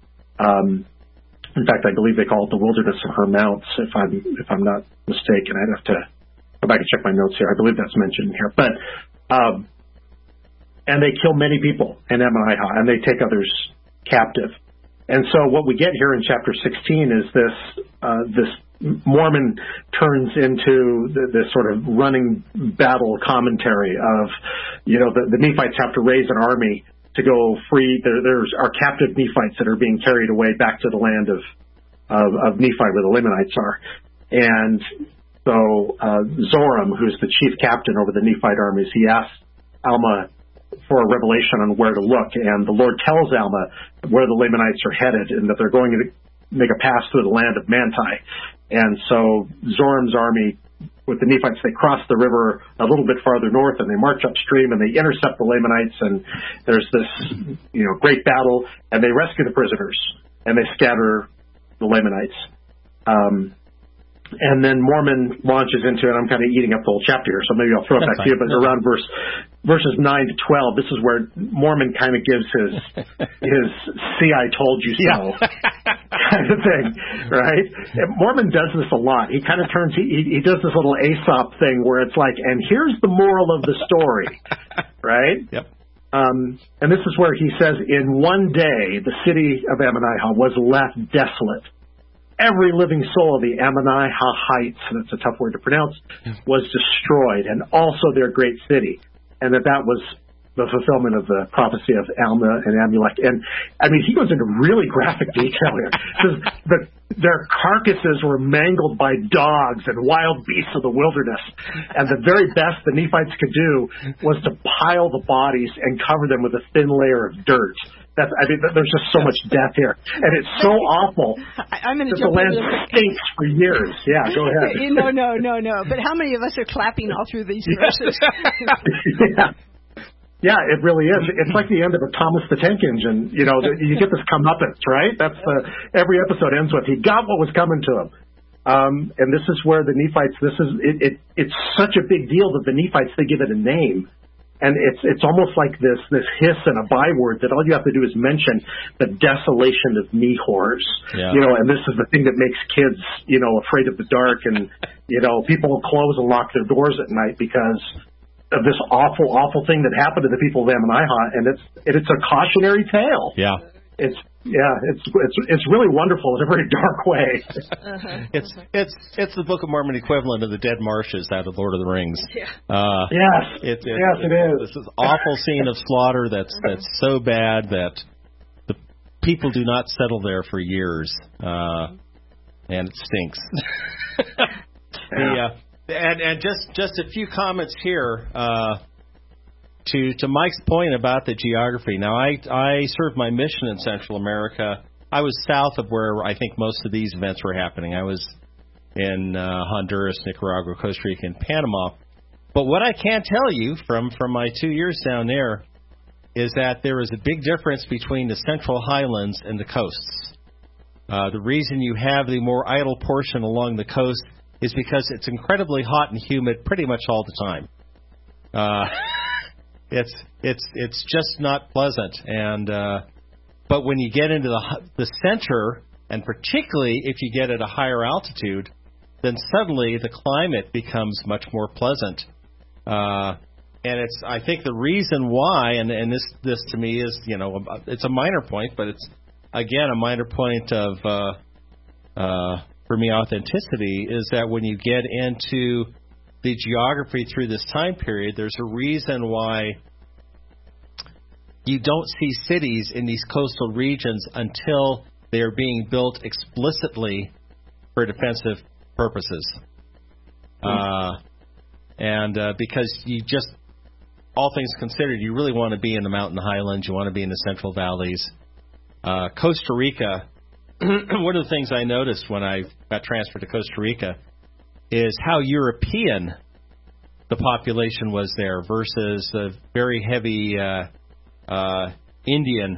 In fact, I believe they call it the wilderness of her mounts, if I'm not mistaken. I'd have to go back and check my notes here. I believe that's mentioned here. But and they kill many people in Ammonihah, and they take others captive. And so what we get here in chapter 16 is this Mormon turns into this sort of running battle commentary of, the Nephites have to raise an army to go free. There's our captive Nephites that are being carried away back to the land of Nephi where the Lamanites are. And so Zoram, who's the chief captain over the Nephite armies, he asks Alma for a revelation on where to look. And the Lord tells Alma where the Lamanites are headed and that they're going to make a pass through the land of Manti. And so Zoram's army with the Nephites, they cross the river a little bit farther north and they march upstream and they intercept the Lamanites, and there's this, great battle, and they rescue the prisoners and they scatter the Lamanites. And then Mormon launches into it. I'm kind of eating up the whole chapter here, so maybe I'll throw it back to you. But around verses 9 to 12, this is where Mormon kind of gives his "see, I told you so" kind of thing, right? And Mormon does this a lot. He kind of he does this little Aesop thing where it's like, and here's the moral of the story, right? Yep. And this is where he says, in one day, the city of Ammonihah was left desolate. Every living soul of the Ammonihah Heights, that's a tough word to pronounce, was destroyed, and also their great city. And that was the fulfillment of the prophecy of Alma and Amulek. And, he goes into really graphic detail here. Says their carcasses were mangled by dogs and wild beasts of the wilderness. And the very best the Nephites could do was to pile the bodies and cover them with a thin layer of dirt. There's just so much death here, and it's so awful I'm that the land stinks for years. Yeah, go ahead. No. But how many of us are clapping all through these verses? Yeah, it really is. It's like the end of a Thomas the Tank Engine. You get this comeuppance, right? That's every episode ends with he got what was coming to him. And this is where the Nephites. It's such a big deal that the Nephites, they give it a name. And it's almost like this hiss and a byword that all you have to do is mention the desolation of Nehors. Yeah. And this is the thing that makes kids, afraid of the dark, and people will close and lock their doors at night because of this awful, awful thing that happened to the people of Ammonihah, and it's a cautionary tale. Yeah. It's really wonderful in a very dark way. It's the Book of Mormon equivalent of the Dead Marshes out of Lord of the Rings. Yeah. Yes, it is. This is awful scene of slaughter that's so bad that the people do not settle there for years, and it stinks. And just a few comments here. To Mike's point about the geography. Now, I served my mission in Central America. I was south of where I think most of these events were happening. I was in Honduras, Nicaragua, Costa Rica, and Panama. But what I can tell you from my 2 years down there is that there is a big difference between the Central Highlands and the coasts. The reason you have the more idle portion along the coast is because it's incredibly hot and humid pretty much all the time. It's just not pleasant, and but when you get into the center, and particularly if you get at a higher altitude, then suddenly the climate becomes much more pleasant. And it's, I think, the reason why, and this to me is, it's a minor point, but it's again a minor point of for me authenticity, is that when you get into the geography through this time period, there's a reason why you don't see cities in these coastal regions until they are being built explicitly for defensive purposes. Because you just, all things considered, you really want to be in the mountain highlands, you want to be in the central valleys. Costa Rica, one of the things I noticed when I got transferred to Costa Rica is how European the population was there versus the very heavy Indian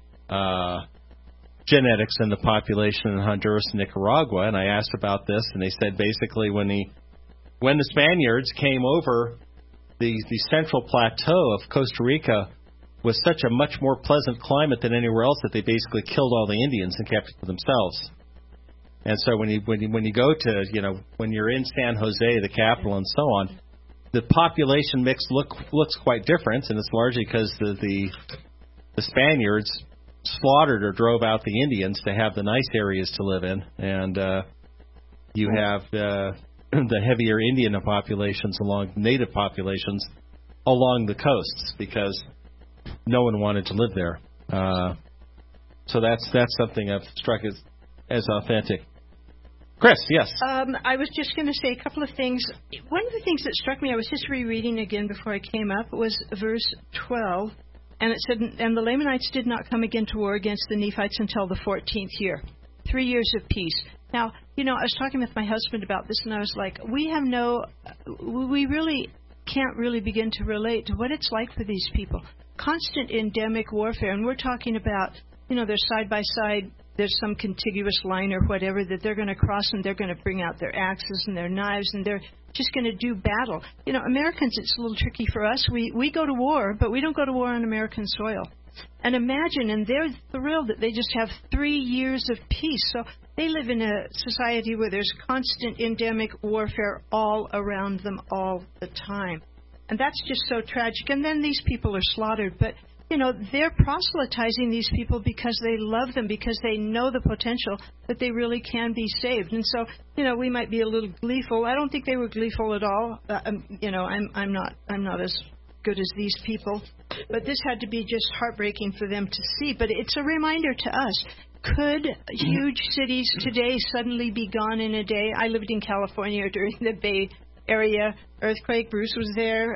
genetics in the population in Honduras and Nicaragua. And I asked about this, and they said basically when the Spaniards came over, the central plateau of Costa Rica was such a much more pleasant climate than anywhere else that they basically killed all the Indians and kept it for themselves. And so when you go to, when you're in San Jose, the capital, and so on, the population mix looks quite different, and it's largely because the Spaniards slaughtered or drove out the Indians to have the nice areas to live in, and you have the heavier Indian populations along native populations along the coasts because no one wanted to live there. So that's something I've struck as authentic. Chris, yes. I was just going to say a couple of things. One of the things that struck me, I was just rereading again before I came up, was verse 12. And it said, and the Lamanites did not come again to war against the Nephites until the 14th year. 3 years of peace. Now, I was talking with my husband about this, and I was like, we really can't really begin to relate to what it's like for these people. Constant endemic warfare. And we're talking about, they're side by side. There's some contiguous line or whatever that they're going to cross, and they're going to bring out their axes and their knives, and they're just going to do battle. Americans, it's a little tricky for us. We go to war, but we don't go to war on American soil. And imagine, and they're thrilled that they just have 3 years of peace. So they live in a society where there's constant endemic warfare all around them all the time. And that's just so tragic. And then these people are slaughtered. But they're proselytizing these people because they love them, because they know the potential that they really can be saved. And so, we might be a little gleeful. I don't think they were gleeful at all. I'm not as good as these people. But this had to be just heartbreaking for them to see. But it's a reminder to us. Could huge cities today suddenly be gone in a day? I lived in California during the Bay Area earthquake. Bruce was there.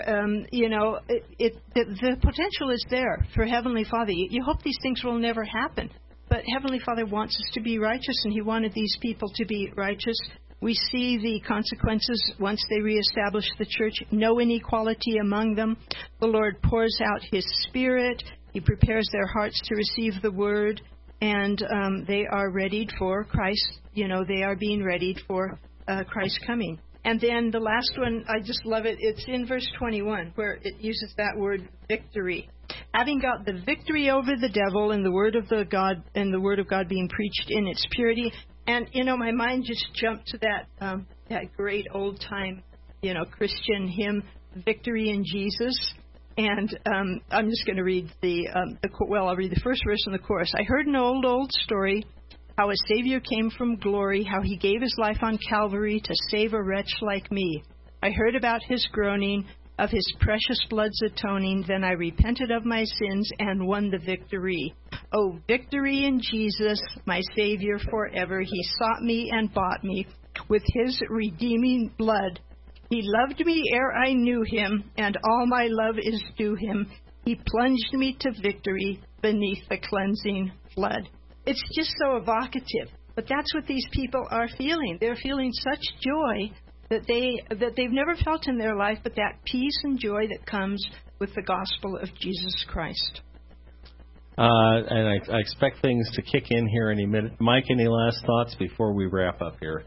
The potential is there for Heavenly Father. You hope these things will never happen, but Heavenly Father wants us to be righteous, and He wanted these people to be righteous. We see the consequences once they reestablish the church. No inequality among them. The Lord pours out His Spirit. He prepares their hearts to receive the Word, and they are readied for Christ. They are being readied for Christ's coming. And then the last one, I just love it. It's in verse 21 where it uses that word victory. Having got the victory over the devil and the word of God being preached in its purity. And my mind just jumped to that great old time, Christian hymn, Victory in Jesus. And I'm just going to read I'll read the first verse and the chorus. I heard an old story, how a Savior came from glory, how He gave His life on Calvary to save a wretch like me. I heard about His groaning, of His precious blood's atoning. Then I repented of my sins and won the victory. Oh, victory in Jesus, my Savior forever. He sought me and bought me with His redeeming blood. He loved me ere I knew Him, and all my love is due Him. He plunged me to victory beneath the cleansing flood. It's just so evocative. But that's what these people are feeling. They're feeling such joy that they've never felt in their life, but that peace and joy that comes with the gospel of Jesus Christ. And I expect things to kick in here any minute. Mike, any last thoughts before we wrap up here?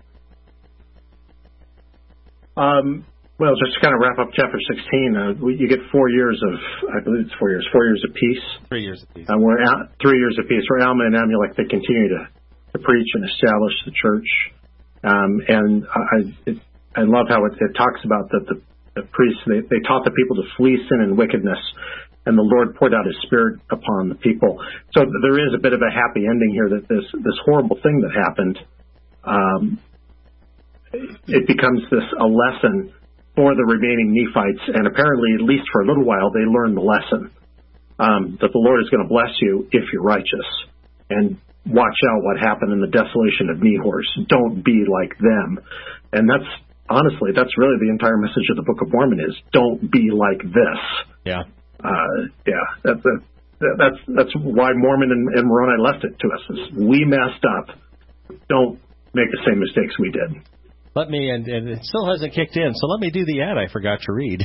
Well, just to kind of wrap up chapter 16, you get 4 years of, I believe it's 4 years, 4 years of peace. 3 years of peace. 3 years of peace, where Alma and Amulek, they continue to preach and establish the church. And I love how it talks about that the priests, they taught the people to flee sin and wickedness, and the Lord poured out His Spirit upon the people. So there is a bit of a happy ending here, that this horrible thing that happened, it becomes a lesson for the remaining Nephites, and apparently, at least for a little while, they learned the lesson, that the Lord is going to bless you if you're righteous. And watch out what happened in the desolation of Nehors. Don't be like them. And that's really the entire message of the Book of Mormon is, don't be like this. Yeah. That's why Mormon and Moroni left it to us. Is we messed up. Don't make the same mistakes we did. Let me, and it still hasn't kicked in, so let me do the ad I forgot to read.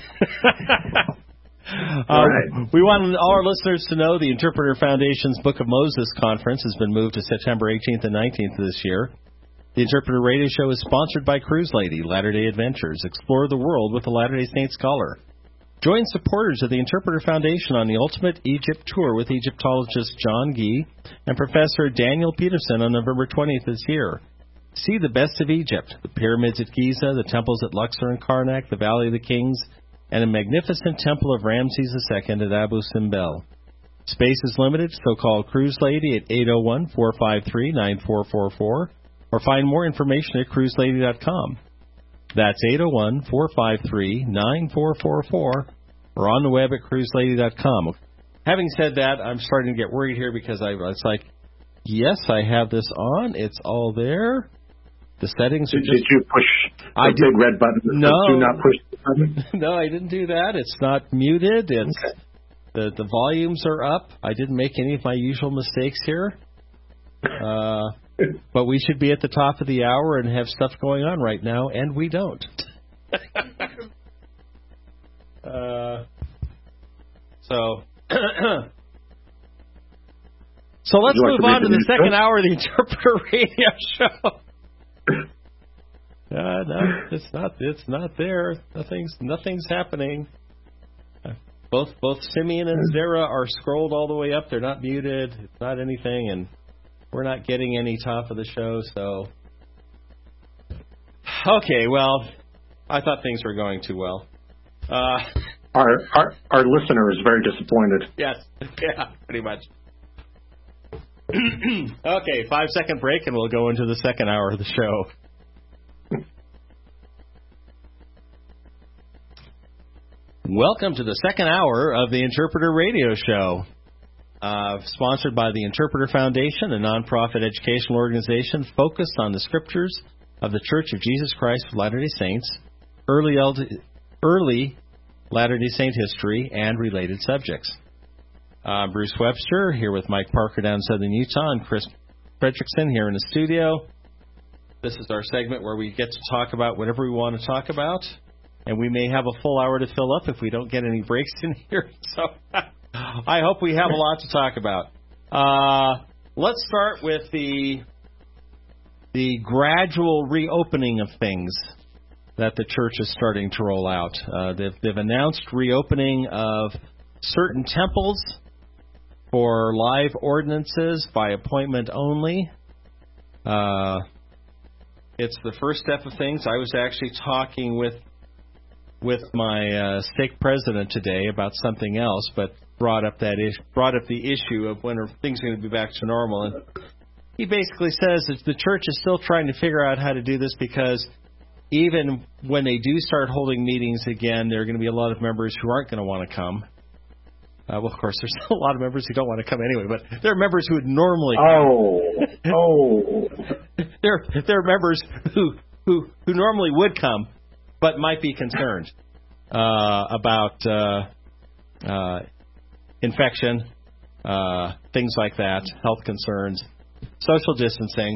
Right. We want all our listeners to know the Interpreter Foundation's Book of Moses Conference has been moved to September 18th and 19th of this year. The Interpreter Radio Show is sponsored by Cruise Lady, Latter-day Adventures. Explore the world with a Latter-day Saint scholar. Join supporters of the Interpreter Foundation on the Ultimate Egypt Tour with Egyptologist John Gee and Professor Daniel Peterson on November 20th this year. See the best of Egypt, the pyramids at Giza, the temples at Luxor and Karnak, the Valley of the Kings, and a magnificent temple of Ramses II at Abu Simbel. Space is limited, so call Cruise Lady at 801-453-9444 or find more information at cruiselady.com. That's 801-453-9444 or on the web at cruiselady.com. Having said that, I'm starting to get worried here because it's like, yes, I have this on. It's all there. The settings are just... Did you push the big red button? No. Do not push the button? No, I didn't do that. It's not muted. It's the volumes are up. I didn't make any of my usual mistakes here. But we should be at the top of the hour and have stuff going on right now, and we don't. So let's move on to the second hour of the Interpreter Radio Show. No, it's not there. Nothing's happening. Both Simeon and Zara are scrolled all the way up. They're not muted. It's not anything, and we're not getting any top of the show. So, okay, well, I thought things were going too well. Our listener is very disappointed. Yes, yeah, pretty much. Okay, 5-second break, and we'll go into the second hour of the show. Welcome to the second hour of the Interpreter Radio Show, sponsored by the Interpreter Foundation, a nonprofit educational organization focused on the scriptures of the Church of Jesus Christ of Latter-day Saints, early Latter-day Saint history, and related subjects. Bruce Webster here with Mike Parker down in southern Utah and Chris Fredrickson here in the studio. This is our segment where we get to talk about whatever we want to talk about. And we may have a full hour to fill up if we don't get any breaks in here. So I hope we have a lot to talk about. Let's start with the gradual reopening of things that the church is starting to roll out. They've announced reopening of certain temples for live ordinances by appointment only. It's the first step of things. I was actually talking with my stake president today about something else, but brought up the issue of when are things going to be back to normal. And he basically says that the church is still trying to figure out how to do this because even when they do start holding meetings again, there are going to be a lot of members who aren't going to want to come. Well, of course, there's a lot of members who don't want to come anyway, but there are members who would normally come. There are members who normally would come, but might be concerned about infection, things like that, health concerns, social distancing.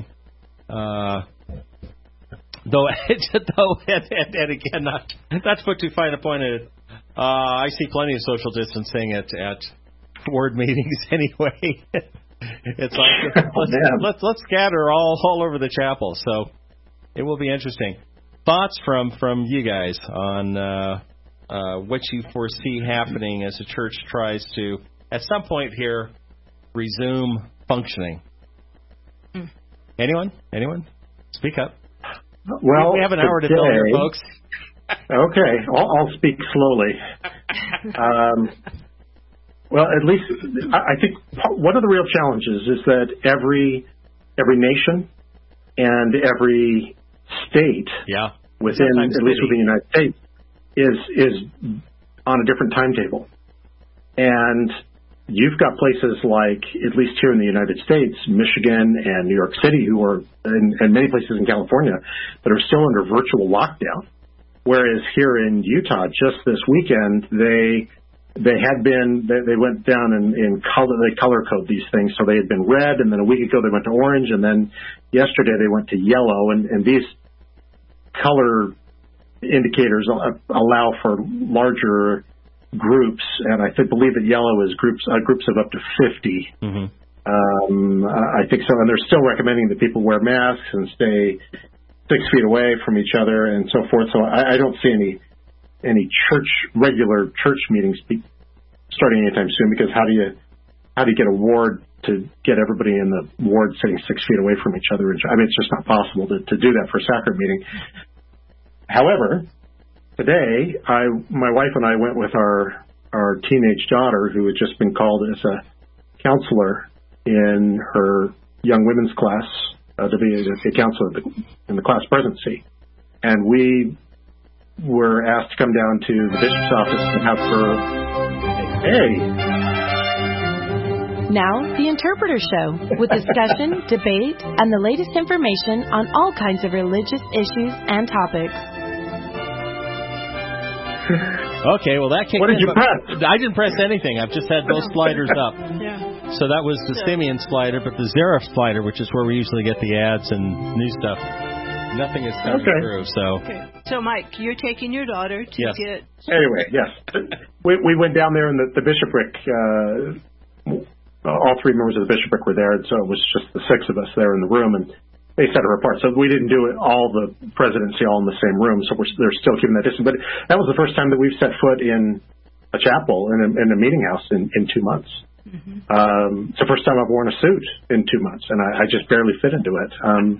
Though, and again, not to put too fine a point at it. I see plenty of social distancing at ward meetings anyway. It's like let's scatter all over the chapel. So it will be interesting. Thoughts from you guys on what you foresee happening as the church tries to, at some point here, resume functioning. Anyone? Speak up. Well, we have an hour to fill here, folks. Okay, I'll speak slowly. Well, at least I think one of the real challenges is that every nation and every state within, at least within the United States, is on a different timetable. And you've got places like, at least here in the United States, Michigan and New York City, who are, and many places in California, that are still under virtual lockdown. Whereas here in Utah, just this weekend, they went down in color. They color code these things, so they had been red, and then a week ago they went to orange, and then yesterday they went to yellow. And these color indicators allow for larger groups, and I believe that yellow is groups of up to 50. Mm-hmm. I think so, and they're still recommending that people wear masks and stay 6 feet away from each other and so forth. So I don't see any regular church meetings starting anytime soon, because how do you get a ward to get everybody in the ward sitting 6 feet away from each other? I mean, it's just not possible to do that for a sacrament meeting. However, today my wife and I went with our teenage daughter, who had just been called as counselor in her young women's class to be a counselor in the class presidency. And we were asked to come down to the bishop's office and have her, Now, the Interpreter Show, with discussion, debate, and the latest information on all kinds of religious issues and topics. Okay, well, that What did you press? I didn't press anything. I've just had both sliders up. Yeah. So that was the Simeon slider, but the Zareph slider, which is where we usually get the ads and new stuff, nothing is coming through. So, So, Mike, you're taking your daughter to get... Anyway, yes. We went down there, and the bishopric, all three members of the bishopric were there, and so it was just the six of us there in the room, and they set her apart. So we didn't do it all the presidency all in the same room, so they're still keeping that distance. But that was the first time that we've set foot in a chapel, in a meeting house in 2 months. Mm-hmm. It's the first time I've worn a suit in 2 months, and I just barely fit into it. I'm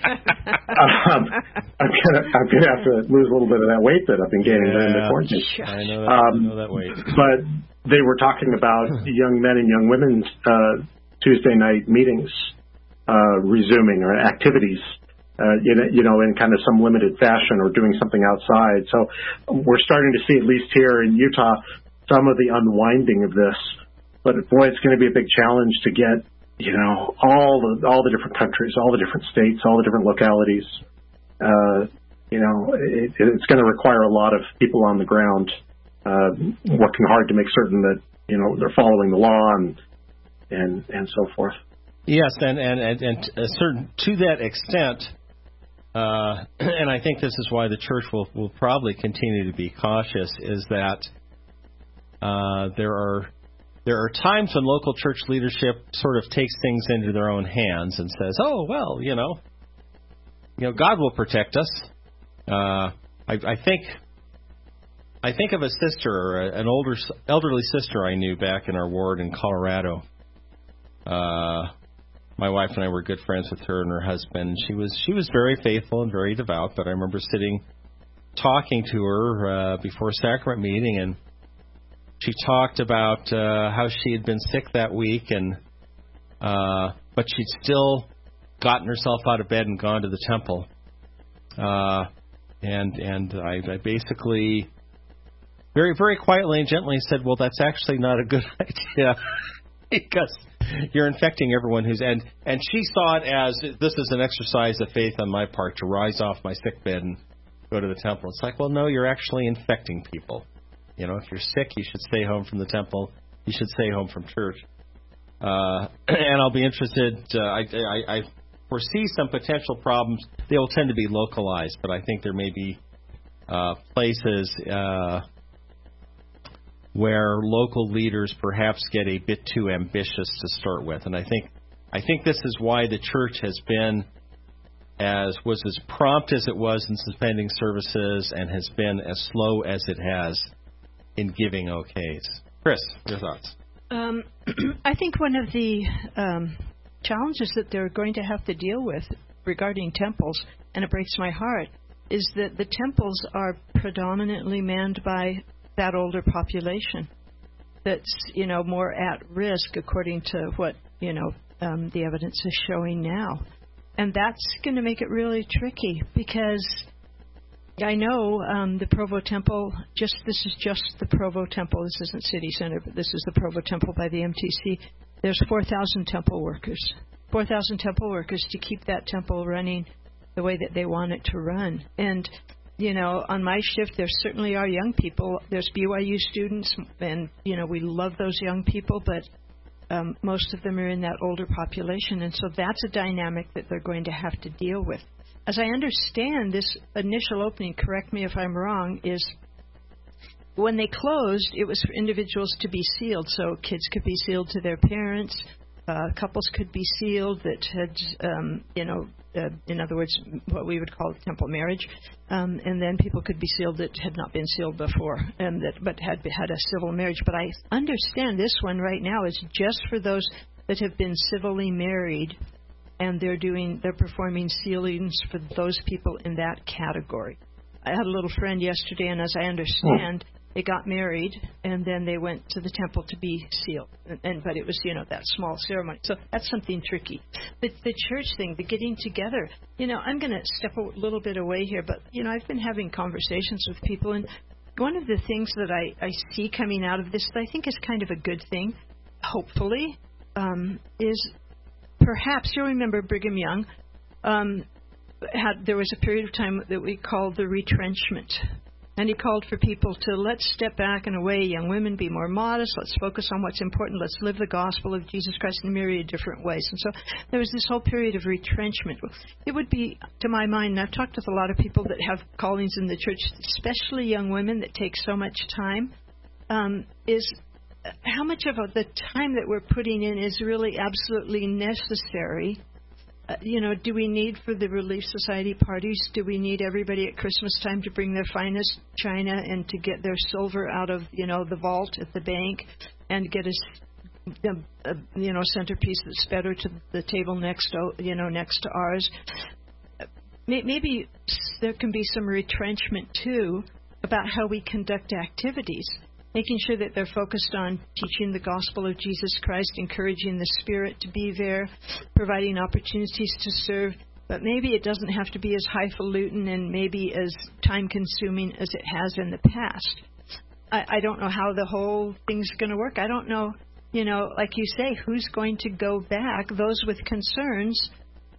gonna have to lose a little bit of that weight that I've been gaining during the quarantine. I know that weight. But they were talking about young men and young women's Tuesday night meetings resuming, or activities, in kind of some limited fashion, or doing something outside. So we're starting to see, at least here in Utah, some of the unwinding of this. But boy, it's going to be a big challenge to get, all the different countries, all the different states, all the different localities. It's going to require a lot of people on the ground working hard to make certain that they're following the law and so forth. Yes, and certain to that extent, and I think this is why the church will probably continue to be cautious, is that there are times when local church leadership sort of takes things into their own hands and says, "Oh, well, God will protect us." I think of a sister, an elderly sister I knew back in our ward in Colorado. My wife and I were good friends with her and her husband. She was very faithful and very devout, but I remember talking to her before a sacrament meeting, and she talked about how she had been sick that week, and but she'd still gotten herself out of bed and gone to the temple. And I basically very, very quietly and gently said, "Well, that's actually not a good idea because you're infecting everyone who's..." And she saw it as, this is an exercise of faith on my part to rise off my sick bed and go to the temple. It's like, well, no, you're actually infecting people. If you're sick, you should stay home from the temple. You should stay home from church. And I'll be interested. I foresee some potential problems. They will tend to be localized, but I think there may be places where local leaders perhaps get a bit too ambitious to start with. And I think this is why the church has been as prompt as it was in suspending services and has been as slow as it has in giving okays. Chris, your thoughts? I think one of the challenges that they're going to have to deal with regarding temples, and it breaks my heart, is that the temples are predominantly manned by that older population that's, more at risk according to what, the evidence is showing now. And that's going to make it really tricky because I know the Provo Temple, this is just the Provo Temple. This isn't City Center, but this is the Provo Temple by the MTC. There's 4,000 temple workers. 4,000 temple workers to keep that temple running the way that they want it to run. And, on my shift, there certainly are young people. There's BYU students, and, we love those young people, but most of them are in that older population. And so that's a dynamic that they're going to have to deal with. As I understand, this initial opening, correct me if I'm wrong, is when they closed, it was for individuals to be sealed. So kids could be sealed to their parents. Couples could be sealed that had, in other words, what we would call temple marriage. And then people could be sealed that had not been sealed before, but had had a civil marriage. But I understand this one right now is just for those that have been civilly married, and they're performing sealings for those people in that category. I had a little friend yesterday, and as I understand, They got married, and then they went to the temple to be sealed. But it was, that small ceremony. So that's something tricky. But the church thing, the getting together, I'm going to step a little bit away here, but, I've been having conversations with people, and one of the things that I see coming out of this that I think is kind of a good thing, hopefully, is perhaps, you'll remember Brigham Young, there was a period of time that we called the retrenchment. And he called for people to let's step back and away, young women, be more modest, let's focus on what's important, let's live the gospel of Jesus Christ in a myriad of different ways. And so there was this whole period of retrenchment. It would be, to my mind, and I've talked with a lot of people that have callings in the church, especially young women that take so much time, is how much of the time that we're putting in is really absolutely necessary. Do we need for the Relief Society parties, do we need everybody at Christmas time to bring their finest china and to get their silver out of, the vault at the bank and get a centerpiece that's better to the table next to ours? Maybe there can be some retrenchment, too, about how we conduct activities. Making sure that they're focused on teaching the gospel of Jesus Christ, encouraging the Spirit to be there, providing opportunities to serve. But maybe it doesn't have to be as highfalutin and maybe as time-consuming as it has in the past. I don't know how the whole thing's going to work. I don't know, like you say, who's going to go back. Those with concerns,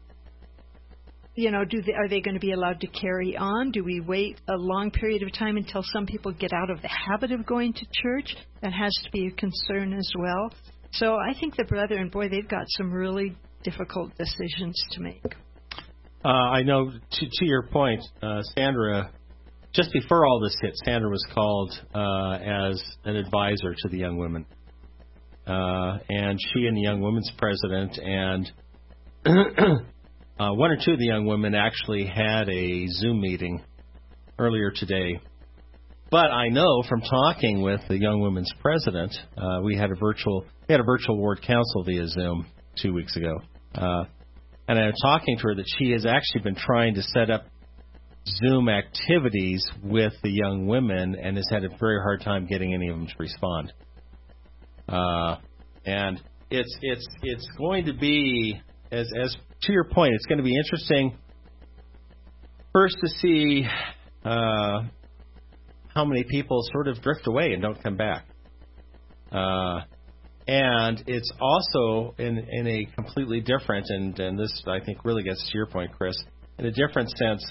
are they going to be allowed to carry on? Do we wait a long period of time until some people get out of the habit of going to church? That has to be a concern as well. So I think the brethren, boy, they've got some really difficult decisions to make. I know, to your point, Sandra, just before all this hit, Sandra was called as an advisor to the young women. And she and the young women's president and one or two of the young women actually had a Zoom meeting earlier today. But I know from talking with the young women's president, we had a virtual ward council via Zoom 2 weeks ago. And I'm talking to her that she has actually been trying to set up Zoom activities with the young women and has had a very hard time getting any of them to respond. And it's going to be, as to your point, it's going to be interesting first to see how many people sort of drift away and don't come back. And it's also in a completely different, and this I think really gets to your point, Chris, in a different sense.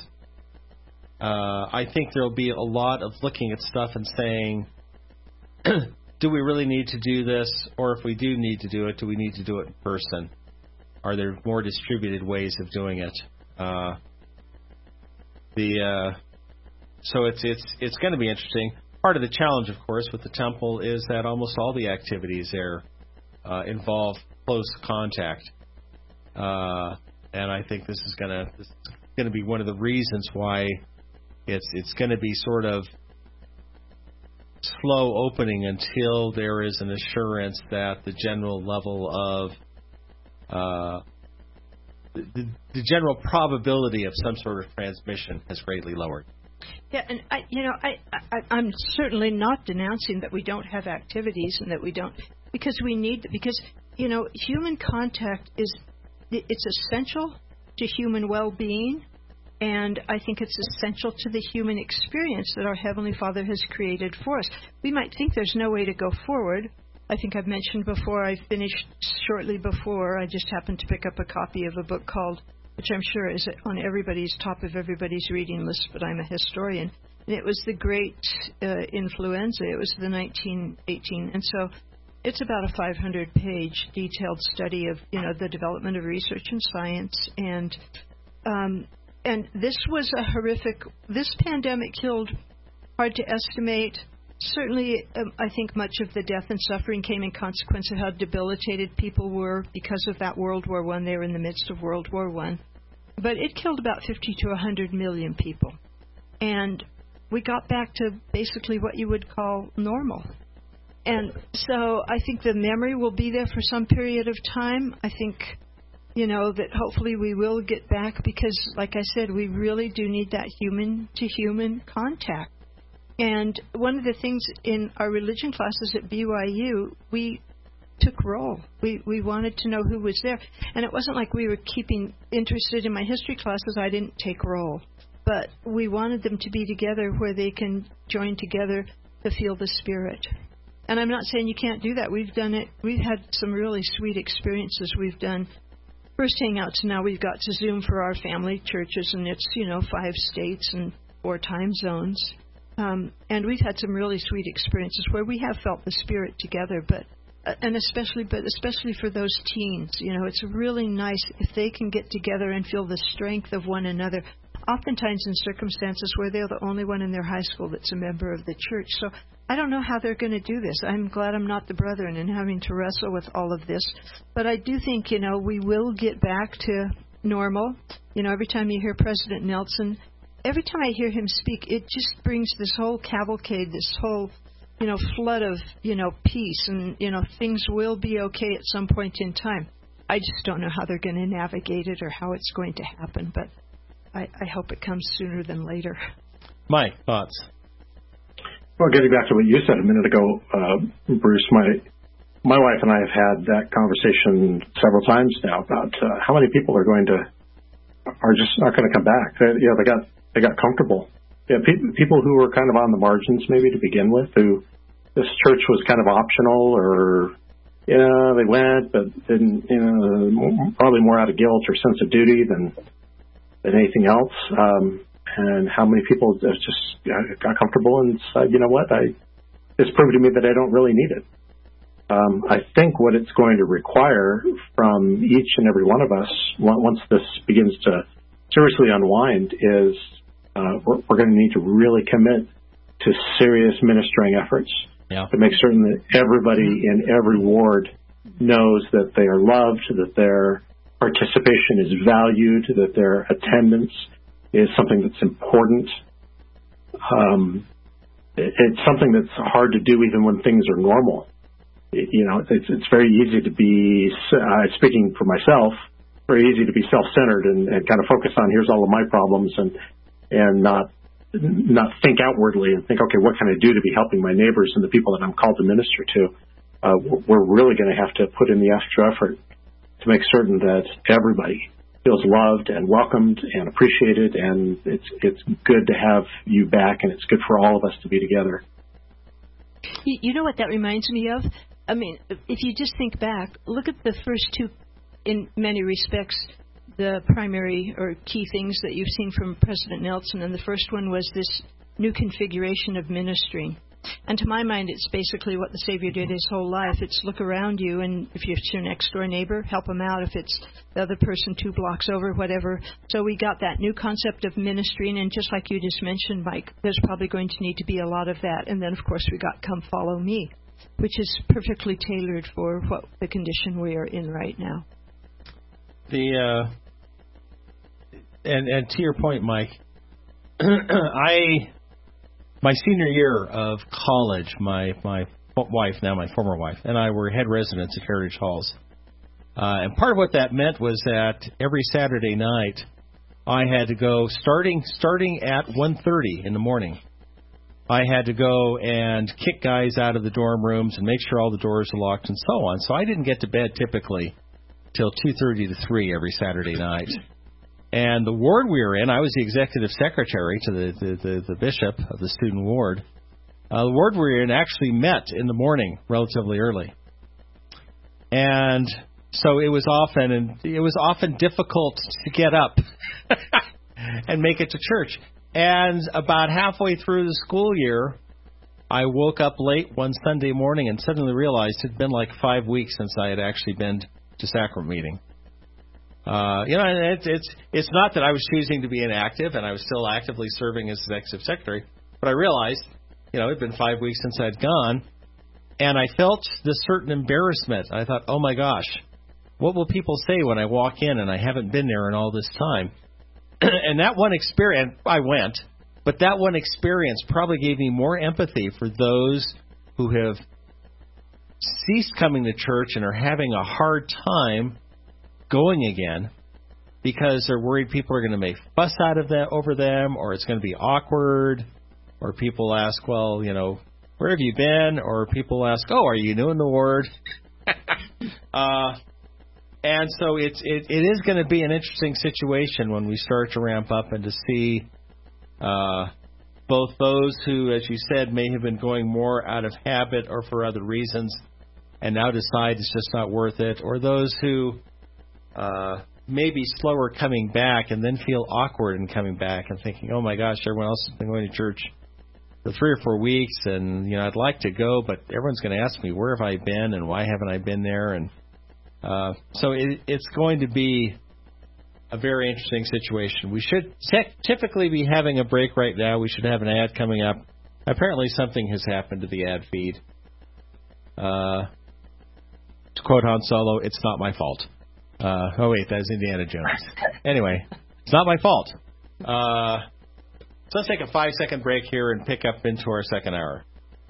I think there will be a lot of looking at stuff and saying, do we really need to do this? Or if we do need to do it, do we need to do it in person? Are there more distributed ways of doing it? So it's going to be interesting. Part of the challenge, of course, with the temple is that almost all the activities there involve close contact, and I think this is going to be one of the reasons why it's going to be sort of slow opening until there is an assurance that the general level of the general probability of some sort of transmission has greatly lowered. Yeah, and I'm certainly not denouncing that we don't have activities and that we don't, because we need, because human contact it's essential to human well-being, and I think it's essential to the human experience that our Heavenly Father has created for us. We might think there's no way to go forward. I think I've mentioned before, I finished shortly before, I just happened to pick up a copy of a book called, which I'm sure is on everybody's top of everybody's reading list, but I'm a historian. And it was the Great Influenza. It was the 1918. And so it's about a 500-page detailed study of, the development of research and science. And this was a horrific, this pandemic killed, hard to estimate. Certainly, I think much of the death and suffering came in consequence of how debilitated people were because of that World War I. They were in the midst of World War I. But it killed about 50 to 100 million people. And we got back to basically what you would call normal. And so I think the memory will be there for some period of time. I think, that hopefully we will get back because, like I said, we really do need that human-to-human contact. And one of the things in our religion classes at BYU, we took roll. We wanted to know who was there. And it wasn't like we were keeping interested in my history classes. I didn't take roll. But we wanted them to be together where they can join together to feel the Spirit. And I'm not saying you can't do that. We've done it. We've had some really sweet experiences. We've done first hangouts. Now we've got to Zoom for our family churches, and it's, 5 states and 4 time zones. And we've had some really sweet experiences where we have felt the Spirit together, but especially for those teens, it's really nice if they can get together and feel the strength of one another. Oftentimes in circumstances where they're the only one in their high school that's a member of the church. So I don't know how they're going to do this. I'm glad I'm not the brethren and having to wrestle with all of this. But I do think, we will get back to normal. Every time you hear President Nelson, every time I hear him speak, it just brings this whole cavalcade, this whole, flood of, peace. And, things will be okay at some point in time. I just don't know how they're going to navigate it or how it's going to happen. But I hope it comes sooner than later. Mike, thoughts? Well, getting back to what you said a minute ago, Bruce, my wife and I have had that conversation several times now about how many people are just not going to come back. They got comfortable. People who were kind of on the margins maybe to begin with, who this church was kind of optional, or they went but didn't, probably more out of guilt or sense of duty than anything else, and how many people just got comfortable and said, it's proved to me that I don't really need it. I think what it's going to require from each and every one of us, once this begins to seriously unwind, is we're going to need to really commit to serious ministering efforts to make certain that everybody in every ward knows that they are loved, that they're participation is valued, that their attendance is something that's important. It's something that's hard to do even when things are normal. It's very easy to be, speaking for myself, very easy to be self-centered and kind of focus on here's all of my problems and not think outwardly and think, okay, what can I do to be helping my neighbors and the people that I'm called to minister to? We're really going to have to put in the extra effort to make certain that everybody feels loved and welcomed and appreciated, and it's good to have you back, and it's good for all of us to be together. You know what that reminds me of? I mean, if you just think back, look at the first 2, in many respects, the primary or key things that you've seen from President Nelson, and the first one was this new configuration of ministry. And to my mind, it's basically what the Savior did his whole life. It's look around you, and if you're your next-door neighbor, help them out. If it's the other person 2 blocks over, whatever. So we got that new concept of ministry, and just like you just mentioned, Mike, there's probably going to need to be a lot of that. And then, of course, we got Come Follow Me, which is perfectly tailored for what the condition we are in right now. And to your point, Mike, my senior year of college, my wife, now my former wife, and I were head residents at Heritage Halls. And part of what that meant was that every Saturday night I had to go, starting at 1:30 in the morning, I had to go and kick guys out of the dorm rooms and make sure all the doors were locked and so on. So I didn't get to bed typically till 2:30 to 3 every Saturday night. And the ward we were in, I was the executive secretary to the bishop of the student ward. The ward we were in actually met in the morning relatively early. And so it was often difficult to get up and make it to church. And about halfway through the school year, I woke up late one Sunday morning and suddenly realized it had been like 5 weeks since I had actually been to sacrament meeting. It's not that I was choosing to be inactive, and I was still actively serving as executive secretary, but I realized, it had been 5 weeks since I'd gone, and I felt this certain embarrassment. I thought, oh my gosh, what will people say when I walk in and I haven't been there in all this time? And that one experience, I went, but that one experience probably gave me more empathy for those who have ceased coming to church and are having a hard time going again because they're worried people are going to make fuss out of that over them, or it's going to be awkward. or people ask, well, where have you been? Or people ask, oh, are you new in the ward? And so it is going to be an interesting situation when we start to ramp up and to see both those who, as you said, may have been going more out of habit or for other reasons and now decide it's just not worth it, or those who may be slower coming back and then feel awkward in coming back and thinking, oh, my gosh, everyone else has been going to church for 3 or 4 weeks, and, I'd like to go, but everyone's going to ask me, where have I been and why haven't I been there? And so it's going to be a very interesting situation. We should typically be having a break right now. We should have an ad coming up. Apparently something has happened to the ad feed. To quote Han Solo, it's not my fault. Oh, wait, that's Indiana Jones. Anyway, it's not my fault. So let's take a 5-second break here and pick up into our second hour.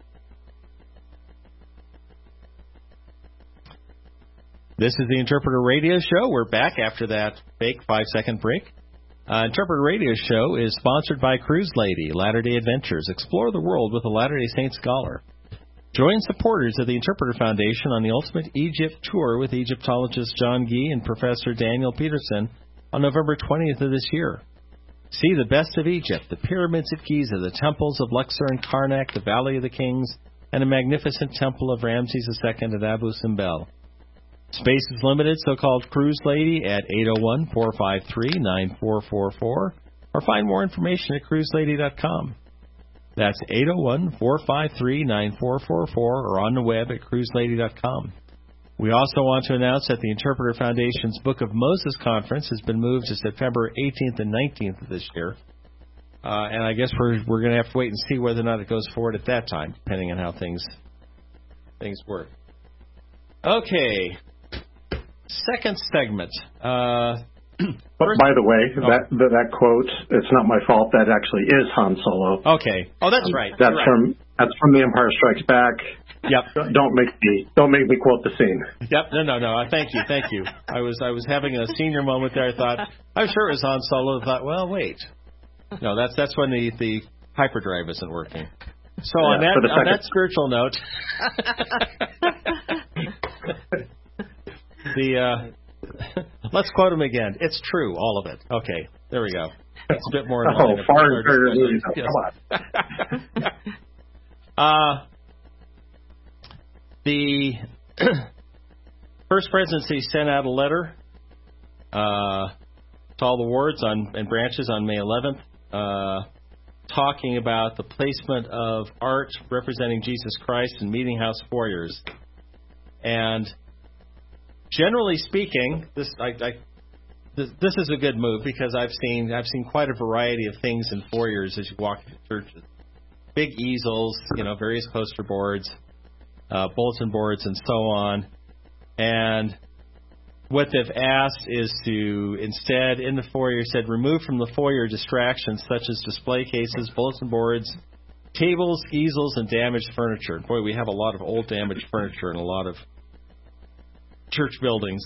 This is the Interpreter Radio Show. We're back after that fake 5-second break. Interpreter Radio Show is sponsored by Cruise Lady, Latter-day Adventures. Explore the world with a Latter-day Saint scholar. Join supporters of the Interpreter Foundation on the Ultimate Egypt Tour with Egyptologist John Gee and Professor Daniel Peterson on November 20th of this year. See the best of Egypt, the pyramids at Giza, the temples of Luxor and Karnak, the Valley of the Kings, and a magnificent temple of Ramses II at Abu Simbel. Space is limited, so call Cruise Lady at 801-453-9444 or find more information at cruiselady.com. That's 801-453-9444 or on the web at cruiselady.com. We also want to announce that the Interpreter Foundation's Book of Moses Conference has been moved to September 18th and 19th of this year. And I guess we're going to have to wait and see whether or not it goes forward at that time, depending on how things work. Okay. Second segment. But by the way, that quote, "It's not my fault," that actually is Han Solo. Okay. Oh, that's right. That's right. That's from The Empire Strikes Back. Yep. Don't make me quote the scene. Yep. No. Thank you. I was having a senior moment there. I thought, I'm sure it was Han Solo. I thought, well, wait. No, that's when the hyperdrive isn't working. So on that spiritual note, let's quote him again. It's true, all of it. Okay, there we go. It's a bit more. Foreign movies. Come on. The First Presidency sent out a letter to all the wards and branches on May 11th, talking about the placement of art representing Jesus Christ in meeting house foyers. And generally speaking, this is a good move because I've seen quite a variety of things in foyers as you walk into churches. Big easels, various poster boards, bulletin boards, and so on. And what they've asked is to instead, in the foyer, said remove from the foyer distractions such as display cases, bulletin boards, tables, easels, and damaged furniture. Boy, we have a lot of old damaged furniture in a lot of church buildings.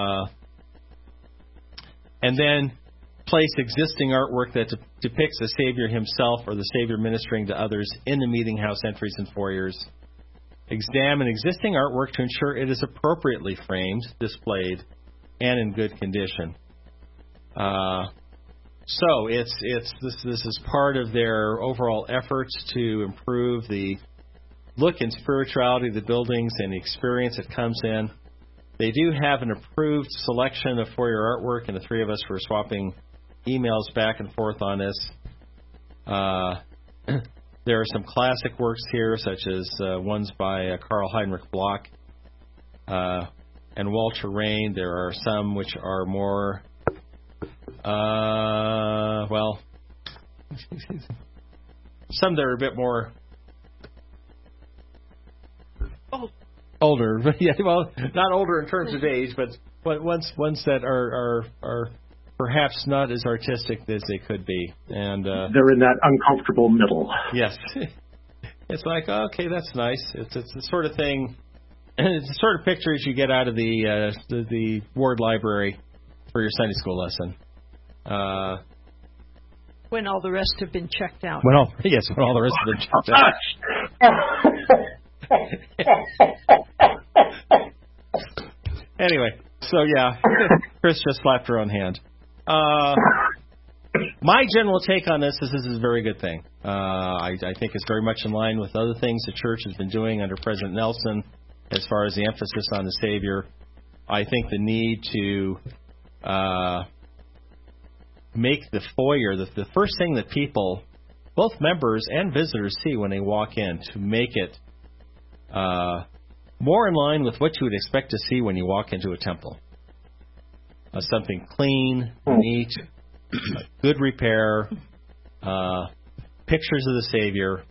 And then place existing artwork that depicts the Savior himself or the Savior ministering to others in the meeting house entries and foyers. Examine existing artwork to ensure it is appropriately framed, displayed, and in good condition. So this is part of their overall efforts to improve the look and spirituality of the buildings and the experience that comes in. They do have an approved selection of foyer artwork, and the three of us were swapping emails back and forth on this. There are some classic works here, such as ones by Karl Heinrich Bloch and Walter Rain. There are some which are more, some that are a bit more older. Yeah, well, not older in terms of age, but ones that are perhaps not as artistic as they could be, and they're in that uncomfortable middle. Yes, it's like, okay, that's nice. It's the sort of thing. It's the sort of pictures you get out of the ward library for your Sunday school lesson. When all the rest have been checked out. When all the rest have been checked out. Anyway, so yeah, Chris just slapped her own hand. My general take on this is a very good thing. I think it's very much in line with other things the church has been doing under President Nelson as far as the emphasis on the Savior. I think the need to make the foyer the first thing that people, both members and visitors, see when they walk in, to make it more in line with what you would expect to see when you walk into a temple. Something clean, neat, good repair, pictures of the Savior,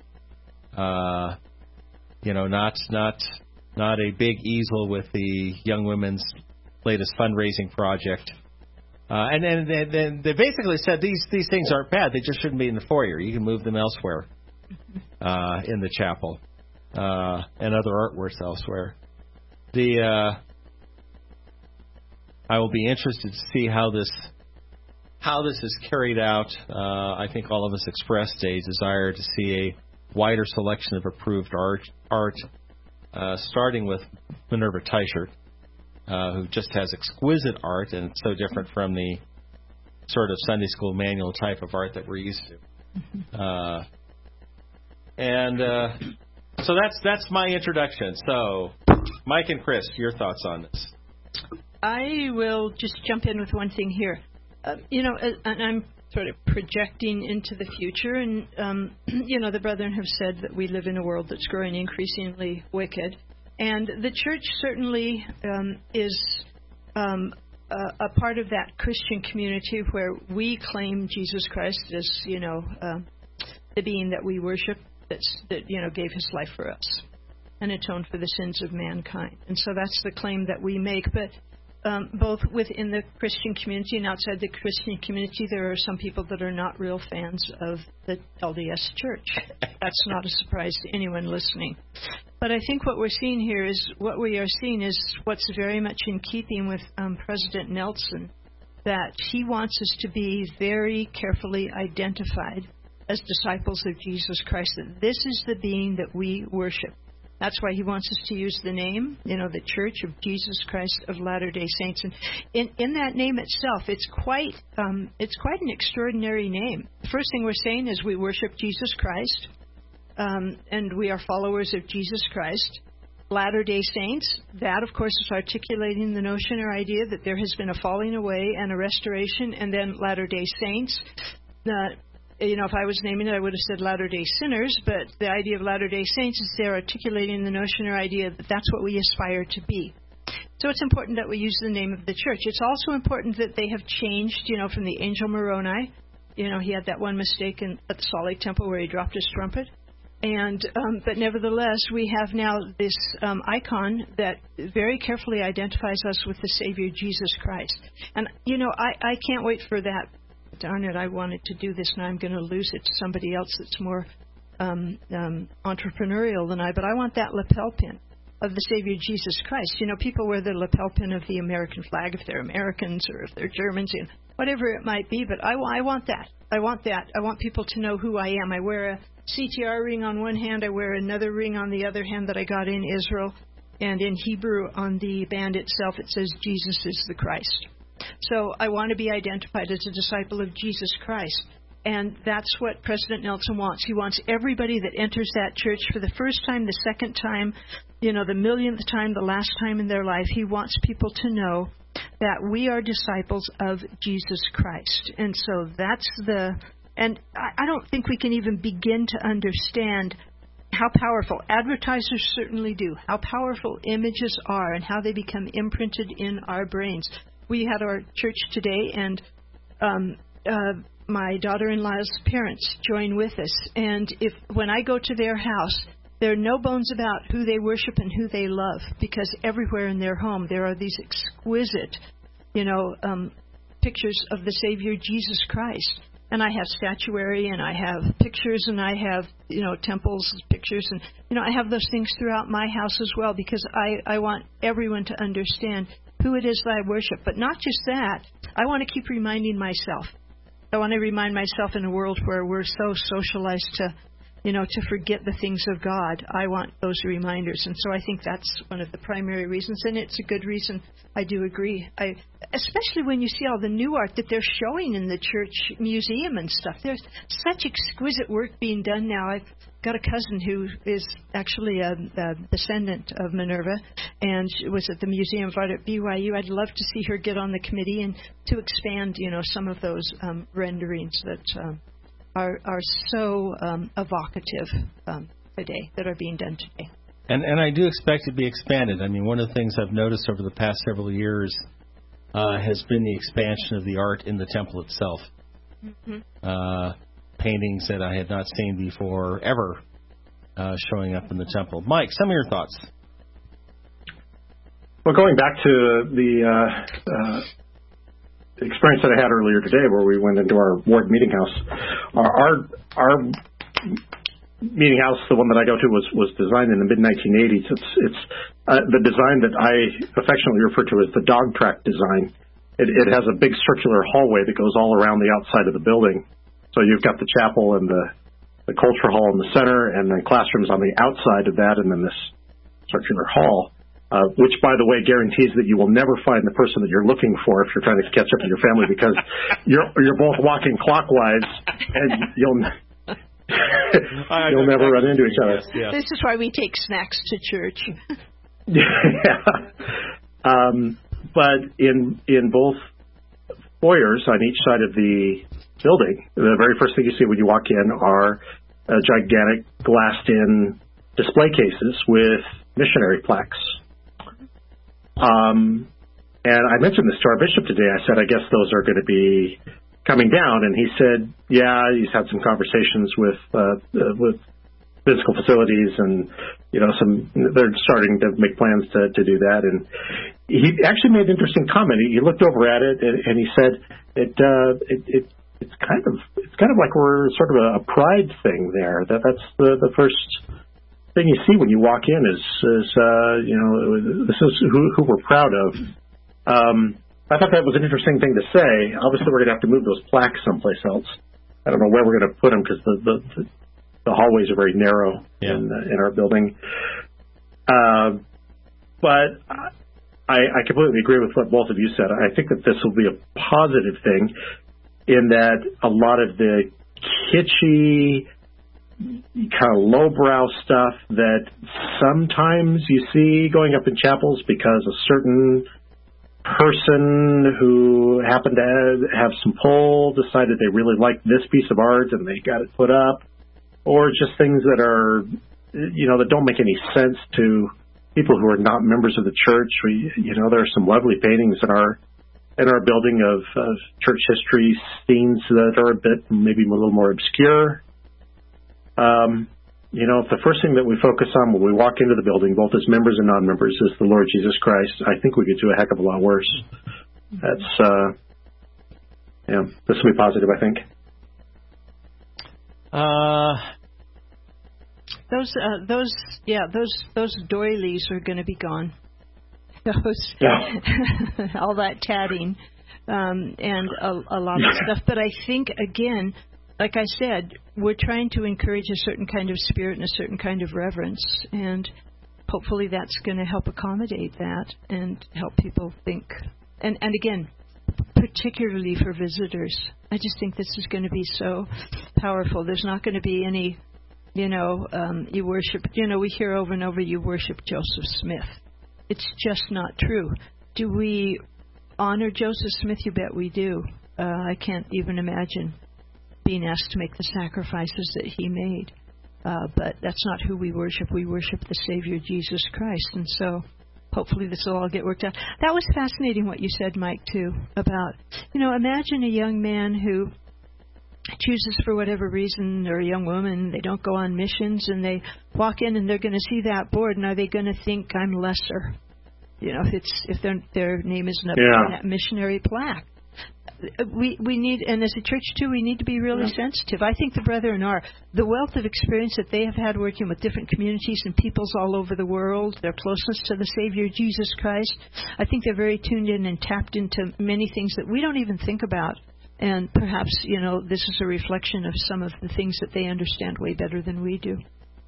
not a big easel with the Young Women's latest fundraising project. And then they basically said these things aren't bad. They just shouldn't be in the foyer. You can move them elsewhere in the chapel and other artworks elsewhere. I will be interested to see how this is carried out. I think all of us expressed a desire to see a wider selection of approved art, starting with Minerva Teichert, who just has exquisite art, and it's so different from the sort of Sunday school manual type of art that we're used to. So that's my introduction. So, Mike and Chris, your thoughts on this? I will just jump in with one thing here. And I'm sort of projecting into the future, and the brethren have said that we live in a world that's growing increasingly wicked, and the church certainly is a part of that Christian community where we claim Jesus Christ as the being that we worship, that gave His life for us and atoned for the sins of mankind, and so that's the claim that we make. But both within the Christian community and outside the Christian community, there are some people that are not real fans of the LDS Church. That's not a surprise to anyone listening. But I think what we're seeing here is what's very much in keeping with President Nelson, that he wants us to be very carefully identified as disciples of Jesus Christ, that this is the being that we worship. That's why he wants us to use the name, the Church of Jesus Christ of Latter-day Saints. And in that name itself, it's quite an extraordinary name. The first thing we're saying is we worship Jesus Christ, and we are followers of Jesus Christ. Latter-day Saints, that, of course, is articulating the notion or idea that there has been a falling away and a restoration, and then Latter-day Saints. If I was naming it, I would have said Latter-day Sinners, but the idea of Latter-day Saints is they're articulating the notion or idea that that's what we aspire to be. So it's important that we use the name of the church. It's also important that they have changed, from the Angel Moroni. He had that one mistake at the Salt Lake Temple where he dropped his trumpet. And but nevertheless, we have now this icon that very carefully identifies us with the Savior, Jesus Christ. And, I can't wait for that. Darn it, I wanted to do this, and I'm going to lose it to somebody else that's more entrepreneurial than I. But I want that lapel pin of the Savior Jesus Christ. People wear the lapel pin of the American flag if they're Americans or if they're Germans, whatever it might be. But I want that. I want that. I want people to know who I am. I wear a CTR ring on one hand. I wear another ring on the other hand that I got in Israel. And in Hebrew, on the band itself, it says Jesus is the Christ. So I want to be identified as a disciple of Jesus Christ. And that's what President Nelson wants. He wants everybody that enters that church for the first time, the second time, the millionth time, the last time in their life. He wants people to know that we are disciples of Jesus Christ. And so and I don't think we can even begin to understand how powerful, advertisers certainly do, how powerful images are and how they become imprinted in our brains. We had our church today, and my daughter-in-law's parents join with us. And when I go to their house, there are no bones about who they worship and who they love, because everywhere in their home there are these exquisite, pictures of the Savior Jesus Christ. And I have statuary, and I have pictures, and I have, temples, pictures, and, I have those things throughout my house as well, because I want everyone to understand who it is that I worship. But not just that, I want to keep reminding myself I want to remind myself in a world where we're so socialized to forget the things of God. I want those reminders. And so I think that's one of the primary reasons. And it's a good reason. I do agree. Especially when you see all the new art that they're showing in the church museum and stuff. There's such exquisite work being done now. I've got a cousin who is actually a descendant of Minerva and was at the Museum of Art at BYU. I'd love to see her get on the committee and to expand, some of those renderings that are so evocative today, that are being done today. And I do expect it to be expanded. I mean, one of the things I've noticed over the past several years has been the expansion of the art in the temple itself. Mm-hmm. Paintings that I had not seen before ever showing up in the temple. Mike, some of your thoughts. Well, going back to the experience that I had earlier today, where we went into our ward meeting house, our meeting house, the one that I go to, was designed in the mid-1980s. It's the design that I affectionately refer to as the dog track design. It has a big circular hallway that goes all around the outside of the building. So you've got the chapel and the culture hall in the center, and then classrooms on the outside of that, and then this circular hall. Which, by the way, guarantees that you will never find the person that you're looking for if you're trying to catch up with your family, because you're both walking clockwise, and you'll never run into each other. Yes. This is why we take snacks to church. Yeah. But in both foyers on each side of the building, the very first thing you see when you walk in are gigantic glassed-in display cases with missionary plaques. And I mentioned this to our bishop today. I said, I guess those are going to be coming down. And he said, yeah, he's had some conversations with physical facilities, and, they're starting to make plans to do that. And he actually made an interesting comment. He looked over at it and he said, it's kind of like we're sort of a pride thing there. That's the first thing you see when you walk in is this is who we're proud of. I thought that was an interesting thing to say. Obviously, we're going to have to move those plaques someplace else. I don't know where we're going to put them, because the hallways are very narrow in our building. But I completely agree with what both of you said. I think that this will be a positive thing, in that a lot of the kitschy, kind of lowbrow stuff that sometimes you see going up in chapels because a certain person who happened to have some pull decided they really liked this piece of art and they got it put up, or just things that are, that don't make any sense to people who are not members of the church. There are some lovely paintings in our building of church history scenes that are a bit, maybe a little more obscure. If the first thing that we focus on when we walk into the building, both as members and non-members, is the Lord Jesus Christ, I think we could do a heck of a lot worse. That's, this will be positive, I think. Those doilies are going to be gone. All that tatting, and a lot of stuff. But I think, again, like I said, we're trying to encourage a certain kind of spirit and a certain kind of reverence, and hopefully that's going to help accommodate that and help people think. And again, particularly for visitors, I just think this is going to be so powerful. There's not going to be any, you worship, we hear over and over, you worship Joseph Smith. It's just not true. Do we honor Joseph Smith? You bet we do. I can't even imagine being asked to make the sacrifices that he made. But that's not who we worship. We worship the Savior, Jesus Christ. And so hopefully this will all get worked out. That was fascinating what you said, Mike, too, about, imagine a young man who chooses for whatever reason, or a young woman, they don't go on missions, and they walk in and they're going to see that board, and are they going to think I'm lesser? If their name isn't up on that missionary plaque. We need, and as a church too, we need to be really sensitive. I think the brethren are. The wealth of experience that they have had working with different communities and peoples all over the world, their closeness to the Savior Jesus Christ, I think they're very tuned in and tapped into many things that we don't even think about And perhaps, this is a reflection of some of the things that they understand way better than we do.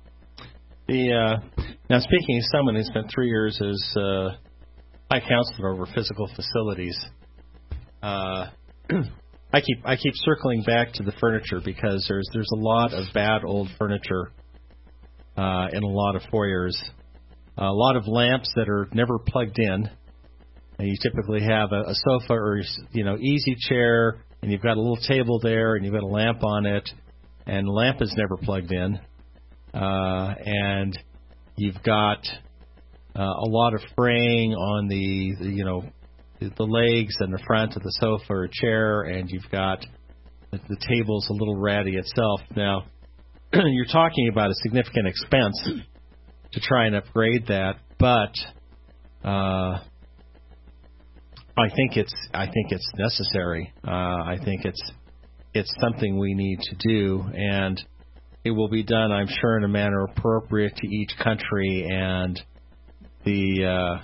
Now, speaking of someone who spent 3 years as High Counselor over physical facilities, I keep circling back to the furniture because there's a lot of bad old furniture in a lot of foyers, a lot of lamps that are never plugged in, and you typically have a sofa or easy chair, and you've got a little table there, and you've got a lamp on it, and the lamp is never plugged in, and you've got a lot of fraying on the legs and the front of the sofa or chair, and you've got the table's a little ratty itself. Now, you're talking about a significant expense to try and upgrade that, but I think it's necessary. I think it's something we need to do, and it will be done, I'm sure, in a manner appropriate to each country and the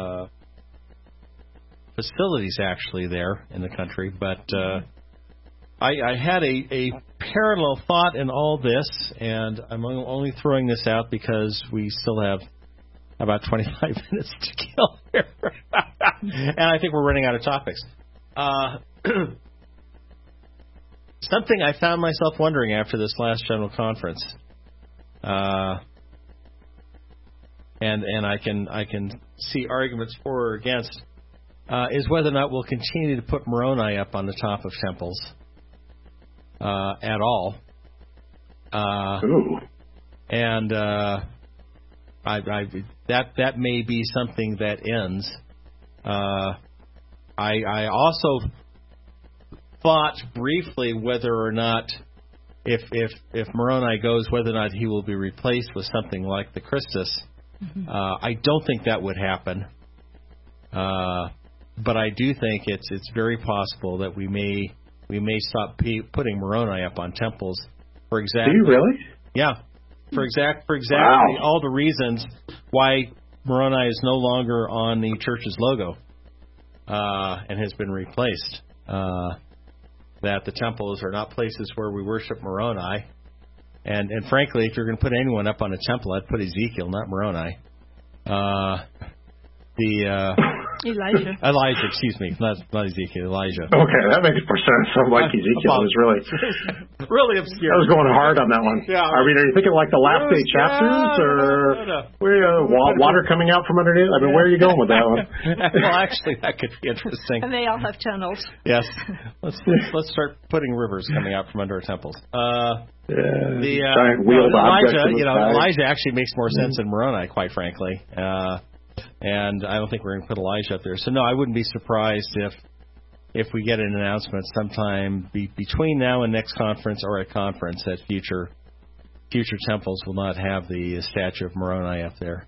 facilities actually there in the country. But I had a parallel thought in all this, and I'm only throwing this out because we still have about 25 minutes to kill here. And I think we're running out of topics. Something I found myself wondering after this last general conference, and I can see arguments for or against, is whether or not we'll continue to put Moroni up on the top of temples at all. And that may be something that ends. I also thought briefly whether or not, if Moroni goes, whether or not he will be replaced with something like the Christus. I don't think that would happen, but I do think it's very possible that we may stop putting Moroni up on temples. For exactly, do you really? Yeah. For exactly wow. all the reasons why Moroni is no longer on the church's logo and has been replaced. That the temples are not places where we worship Moroni. And frankly, if you're going to put anyone up on a temple, I'd put Ezekiel, not Moroni. Elijah, excuse me, not Ezekiel, Elijah. Okay, that makes more sense. I'm like Ezekiel was really obscure. I was going hard on that one. Yeah. I mean, are you thinking like the last 8 chapters, or water coming out from underneath? I mean, where are you going with that one? Well, actually, that could be interesting. And they all have tunnels. Yes. Let's start putting rivers coming out from under our temples. Giant wheeled objects. Elijah actually makes more sense than Moroni, quite frankly. And I don't think we're going to put Elijah up there. So, no, I wouldn't be surprised if we get an announcement sometime between now and next conference or at conference that future temples will not have the statue of Moroni up there.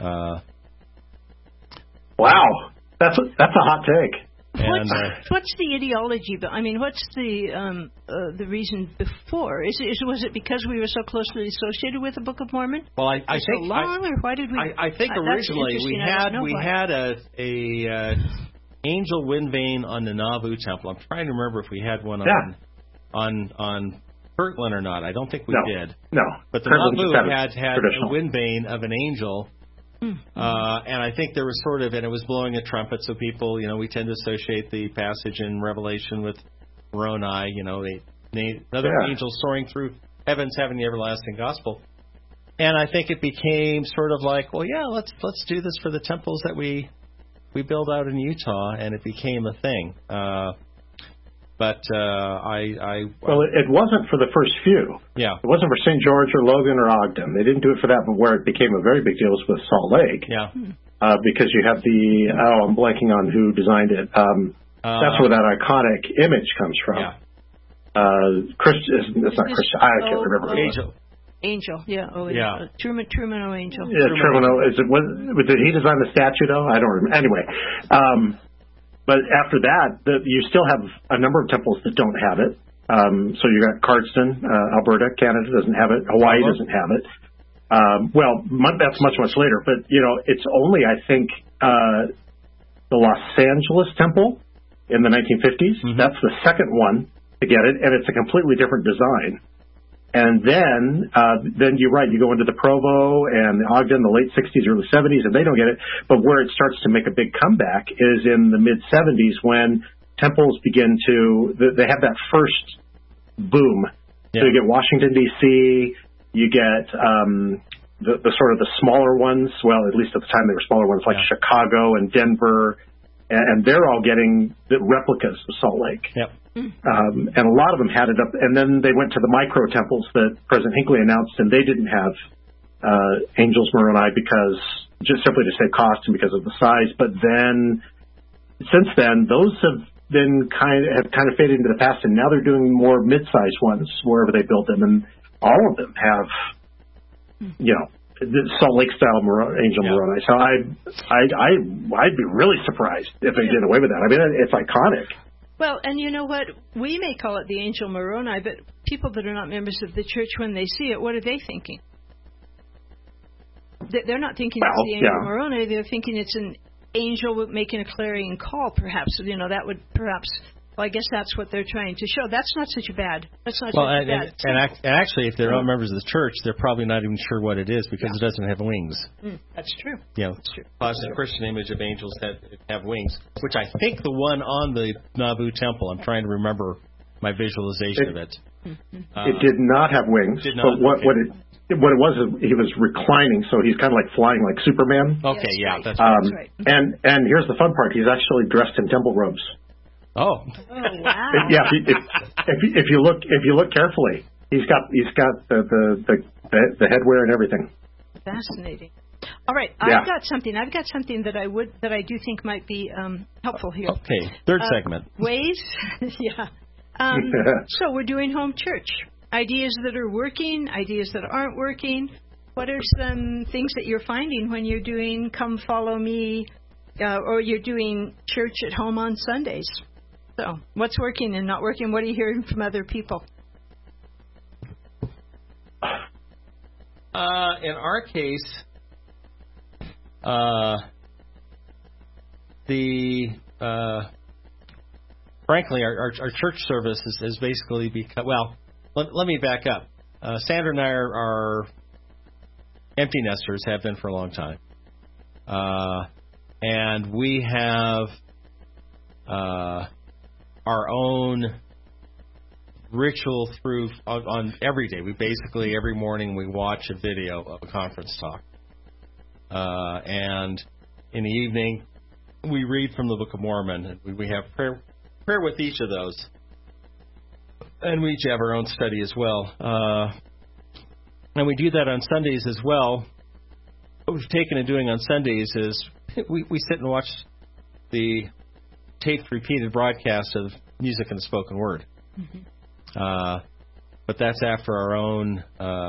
Wow. That's a hot take. What's the ideology? I mean, what's the reason before? Was it because we were so closely associated with the Book of Mormon? Well, I think so long, or why did we? I think originally we had a angel wind vane on the Nauvoo temple. I'm trying to remember if we had one on Kirtland or not. I don't think we did. No, but the Nauvoo had a wind vane of an angel. And I think there was and it was blowing a trumpet, so people, we tend to associate the passage in Revelation with Moroni, another angel soaring through heavens having the everlasting gospel. And I think it became sort of like, well, yeah, let's do this for the temples that we build out in Utah, and it became a thing. But it wasn't for the first few. Yeah. It wasn't for St. George or Logan or Ogden. They didn't do it for that, but where it became a very big deal was with Salt Lake. Yeah. Because you have I'm blanking on who designed it. That's where that iconic image comes from. Yeah. It's not Christian. I can't remember. Angel. Yeah. Oh, yeah. Truman O. Angel. Yeah, Truman O. Did he design the statue though? I don't remember. Anyway. But after that, you still have a number of temples that don't have it. So you got Cardston, Alberta, Canada doesn't have it. Hawaii doesn't have it. That's much later. But it's only, I think, the Los Angeles temple in the 1950s. Mm-hmm. That's the second one to get it, and it's a completely different design. And then you're right, you go into the Provo and the Ogden, the late 60s, early 70s, and they don't get it. But where it starts to make a big comeback is in the mid-70s when temples begin to, they have that first boom. Yeah. So you get Washington, D.C., you get the sort of the smaller ones, well, at least at the time they were smaller ones, like Chicago and Denver, and they're all getting the replicas of Salt Lake. Yep. And a lot of them had it up, and then they went to the micro temples that President Hinckley announced, and they didn't have angels Moroni because just simply to save cost and because of the size. But then, since then, those have been kind of faded into the past, and now they're doing more mid-sized ones wherever they built them, and all of them have, the Salt Lake style angel Moroni. So I'd be really surprised if they did away with that. I mean, it's iconic. Well, and you know what? We may call it the Angel Moroni, but people that are not members of the church, when they see it, what are they thinking? They're not thinking it's the Angel Moroni. They're thinking it's an angel making a clarion call, perhaps. That would perhaps... Well, I guess that's what they're trying to show. That's not such a bad. And actually, if they're not members of the church, they're probably not even sure what it is because it doesn't have wings. That's true. That's true. Positive Christian image of angels have wings, which I think the one on the Nauvoo temple. I'm trying to remember my visualization of it. It did not have wings. But what it was, he was reclining, so he's kind of like flying like Superman. Okay, that's right. And here's the fun part: he's actually dressed in temple robes. Oh wow! Yeah, if you look carefully, he's got the headwear and everything. Fascinating. All right, I've got something that I do think might be helpful here. Okay, third segment. Ways, So we're doing home church. Ideas that are working, ideas that aren't working. What are some things that you're finding when you're doing Come Follow Me, or you're doing church at home on Sundays? So, what's working and not working? What are you hearing from other people? In our case, frankly, our church service has basically become, well, let me back up. Sandra and I are empty nesters, have been for a long time. And we have our own ritual on every day. We basically, every morning, we watch a video of a conference talk. And in the evening, we read from the Book of Mormon. And we have prayer with each of those. And we each have our own study as well. And we do that on Sundays as well. What we've taken to doing on Sundays is we sit and watch the taped repeated broadcast of music and the spoken word. Mm-hmm. But that's after our own,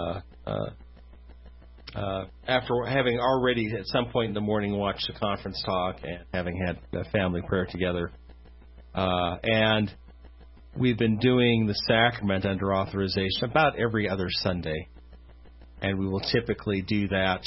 after having already at some point in the morning watched the conference talk and having had a family prayer together. And we've been doing the sacrament under authorization about every other Sunday. And we will typically do that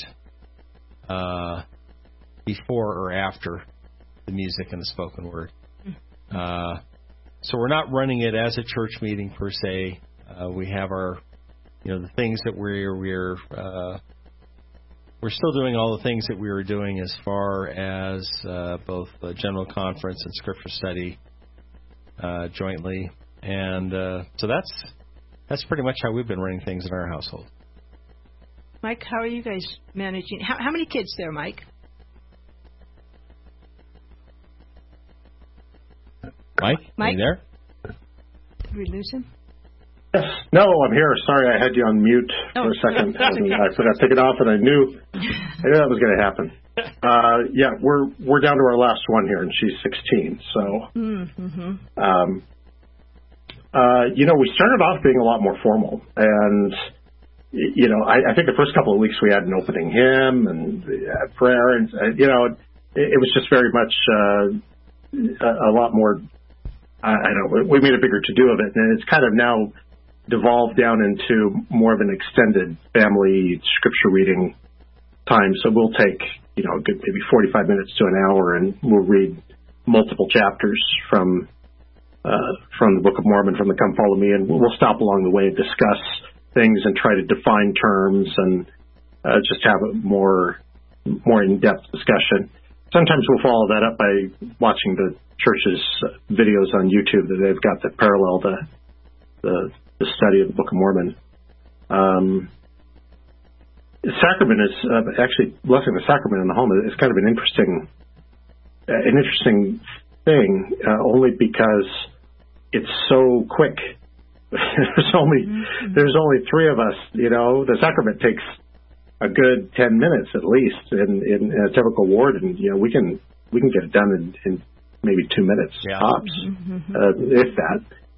before or after the music and the spoken word. So we're not running it as a church meeting per se. We have our, the things that we're still doing all the things that we were doing as far as both the general conference and scripture study jointly, and so that's pretty much how we've been running things in our household. Mike, how are you guys managing? How many kids there, Mike? Mike, are you there? Did we lose him? Yes. No, I'm here. Sorry, I had you on mute for a second. I forgot to take it off, and I knew that was going to happen. We're down to our last one here, and she's 16. So, we started off being a lot more formal, and I think the first couple of weeks we had an opening hymn and prayer, and it was just very much a lot more. We made a bigger to-do of it, and it's kind of now devolved down into more of an extended family scripture reading time. So we'll take, a good maybe 45 minutes to an hour, and we'll read multiple chapters from the Book of Mormon, from the Come Follow Me, and we'll stop along the way and discuss things and try to define terms and just have a more in-depth discussion. Sometimes we'll follow that up by watching the church's videos on YouTube that they've got that parallel the study of the Book of Mormon. Sacrament is actually blessing the sacrament in the home is kind of an interesting thing, only because it's so quick. There's only three of us. The sacrament takes a good 10 minutes at least in a typical ward, and we can get it done in maybe 2 minutes tops, if that.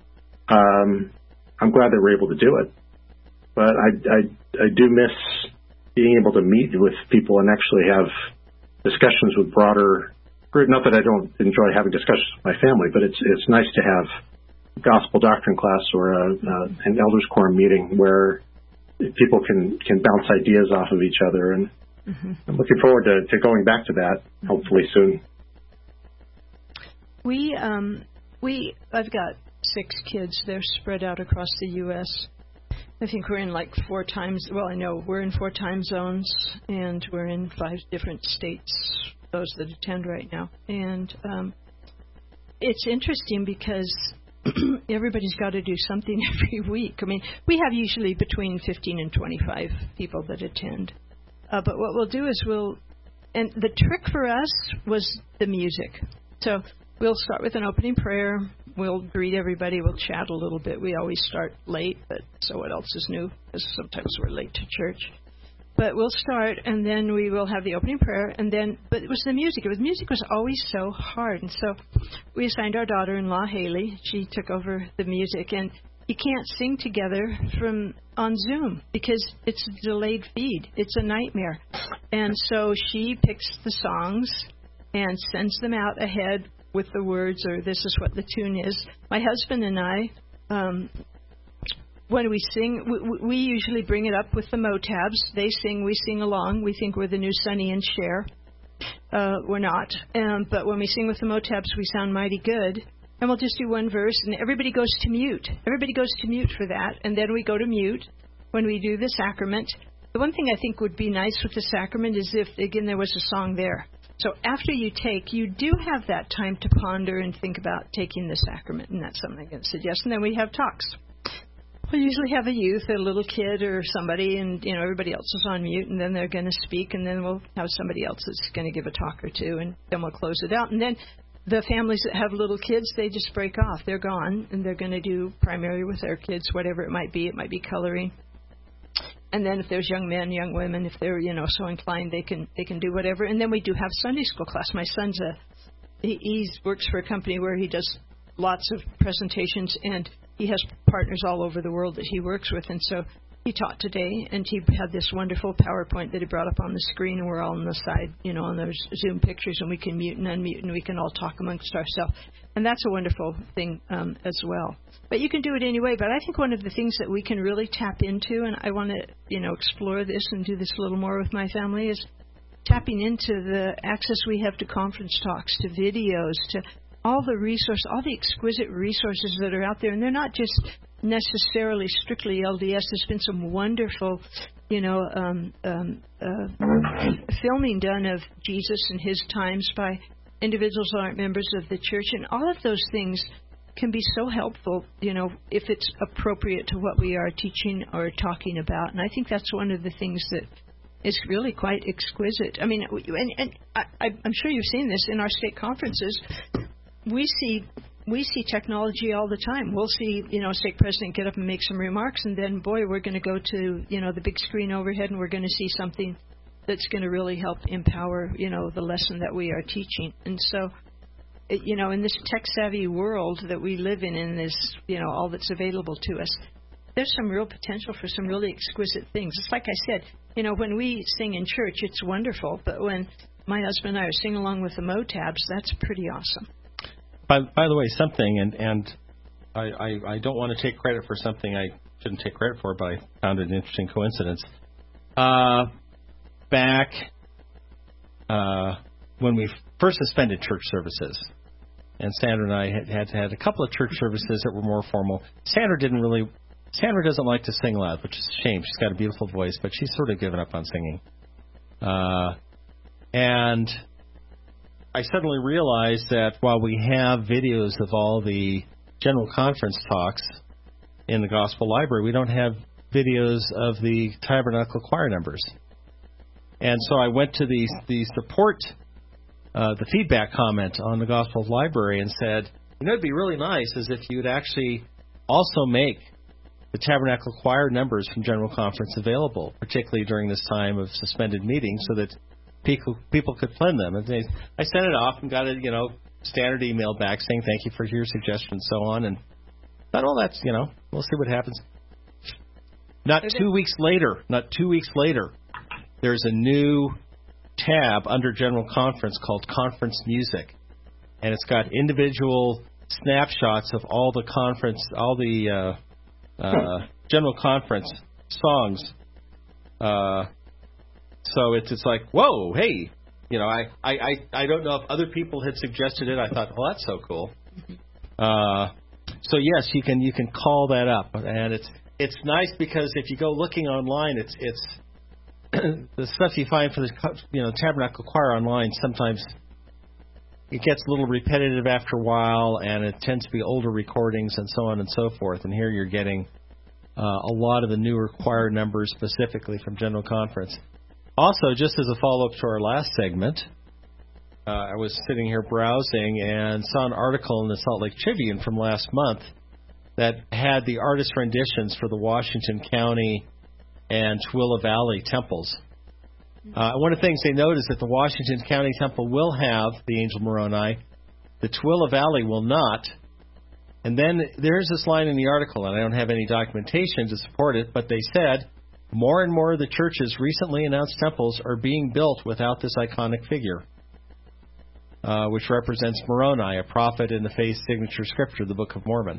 I'm glad that we're able to do it, but I do miss being able to meet with people and actually have discussions with broader group. Not that I don't enjoy having discussions with my family, but it's nice to have gospel doctrine class or an elders quorum meeting where people can bounce ideas off of each other, and I'm looking forward to going back to that hopefully soon. I've got 6 kids. They're spread out across the U.S. I think we're in like 4 times. Well, I know we're in 4 time zones, and we're in 5 different states. Those that attend right now, and it's interesting because everybody's got to do something every week. I mean, we have usually between 15 and 25 people that attend. But what we'll do is and the trick for us was the music. So we'll start with an opening prayer. We'll greet everybody. We'll chat a little bit. We always start late, but so what else is new? Because sometimes we're late to church. But we'll start, and then we will have the opening prayer, but it was the music. The music was always so hard, and so we assigned our daughter-in-law, Haley. She took over the music, and you can't sing together on Zoom because it's a delayed feed. It's a nightmare. And so she picks the songs and sends them out ahead with the words, or this is what the tune is. My husband and I, when we sing, we usually bring it up with the Motabs. They sing, we sing along. We think we're the new Sonny and Cher. We're not. But when we sing with the Motabs, we sound mighty good. And we'll just do one verse, and everybody goes to mute. Everybody goes to mute for that, and then we go to mute when we do the sacrament. The one thing I think would be nice with the sacrament is if, again, there was a song there. So after you do have that time to ponder and think about taking the sacrament, and that's something I'm going to suggest. And then we have talks. We'll usually have a youth, a little kid or somebody, and everybody else is on mute, and then they're going to speak, and then we'll have somebody else that's going to give a talk or two, and then we'll close it out. And then the families that have little kids, they just break off. They're gone, and they're going to do primary with their kids, whatever it might be. It might be coloring. And then if there's young men, young women, if they're so inclined, they can do whatever. And then we do have Sunday school class. My son's he works for a company where he does lots of presentations, and he has partners all over the world that he works with. And so he taught today, and he had this wonderful PowerPoint that he brought up on the screen, and we're all on the side, on those Zoom pictures, and we can mute and unmute, and we can all talk amongst ourselves. And that's a wonderful thing as well. But you can do it anyway. But I think one of the things that we can really tap into, and I want to, explore this and do this a little more with my family, is tapping into the access we have to conference talks, to videos, to all the resources, all the exquisite resources that are out there. And they're not just necessarily strictly LDS. There's been some wonderful, filming done of Jesus and his times by individuals who aren't members of the church. And all of those things can be so helpful, if it's appropriate to what we are teaching or talking about. And I think that's one of the things that is really quite exquisite. I mean, I'm sure you've seen this in our state conferences. We see technology all the time. We'll see, a stake president get up and make some remarks, and then, boy, we're going to go to, the big screen overhead, and we're going to see something that's going to really help empower, the lesson that we are teaching. And so, in this tech-savvy world that we live in this, all that's available to us, there's some real potential for some really exquisite things. It's like I said, when we sing in church, it's wonderful, but when my husband and I are singing along with the Motabs, that's pretty awesome. By the way, something, and I don't want to take credit for something I shouldn't take credit for, but I found it an interesting coincidence. Back when we first suspended church services, and Sandra and I had a couple of church services that were more formal. Sandra doesn't like to sing loud, which is a shame. She's got a beautiful voice, but she's sort of given up on singing. And I suddenly realized that while we have videos of all the General Conference talks in the Gospel Library, we don't have videos of the Tabernacle Choir numbers. And so I went to the support, the feedback comment on the Gospel Library and said, it'd be really nice as if you'd actually also make the Tabernacle Choir numbers from General Conference available, particularly during this time of suspended meetings, so that people could play them. And I sent it off and got a standard email back saying thank you for your suggestion and so on. And thought, that's we'll see what happens. Not 2 weeks later, there's a new tab under General Conference called Conference Music, and it's got individual snapshots of all the General Conference songs. So it's like, whoa, hey, I don't know if other people had suggested it. I thought, well, that's so cool. So yes, you can call that up, and it's nice because if you go looking online, it's the stuff you find for the Tabernacle Choir online. Sometimes it gets a little repetitive after a while, and it tends to be older recordings and so on and so forth. And here you're getting a lot of the newer choir numbers specifically from General Conference. Also, just as a follow-up to our last segment, I was sitting here browsing and saw an article in the Salt Lake Tribune from last month that had the artist renditions for the Washington County and Tooele Valley temples. One of the things they note is that the Washington County temple will have the Angel Moroni, the Tooele Valley will not. And then there's this line in the article, and I don't have any documentation to support it, but they said, more and more of the church's recently announced temples are being built without this iconic figure, which represents Moroni, a prophet in the faith signature scripture, the Book of Mormon.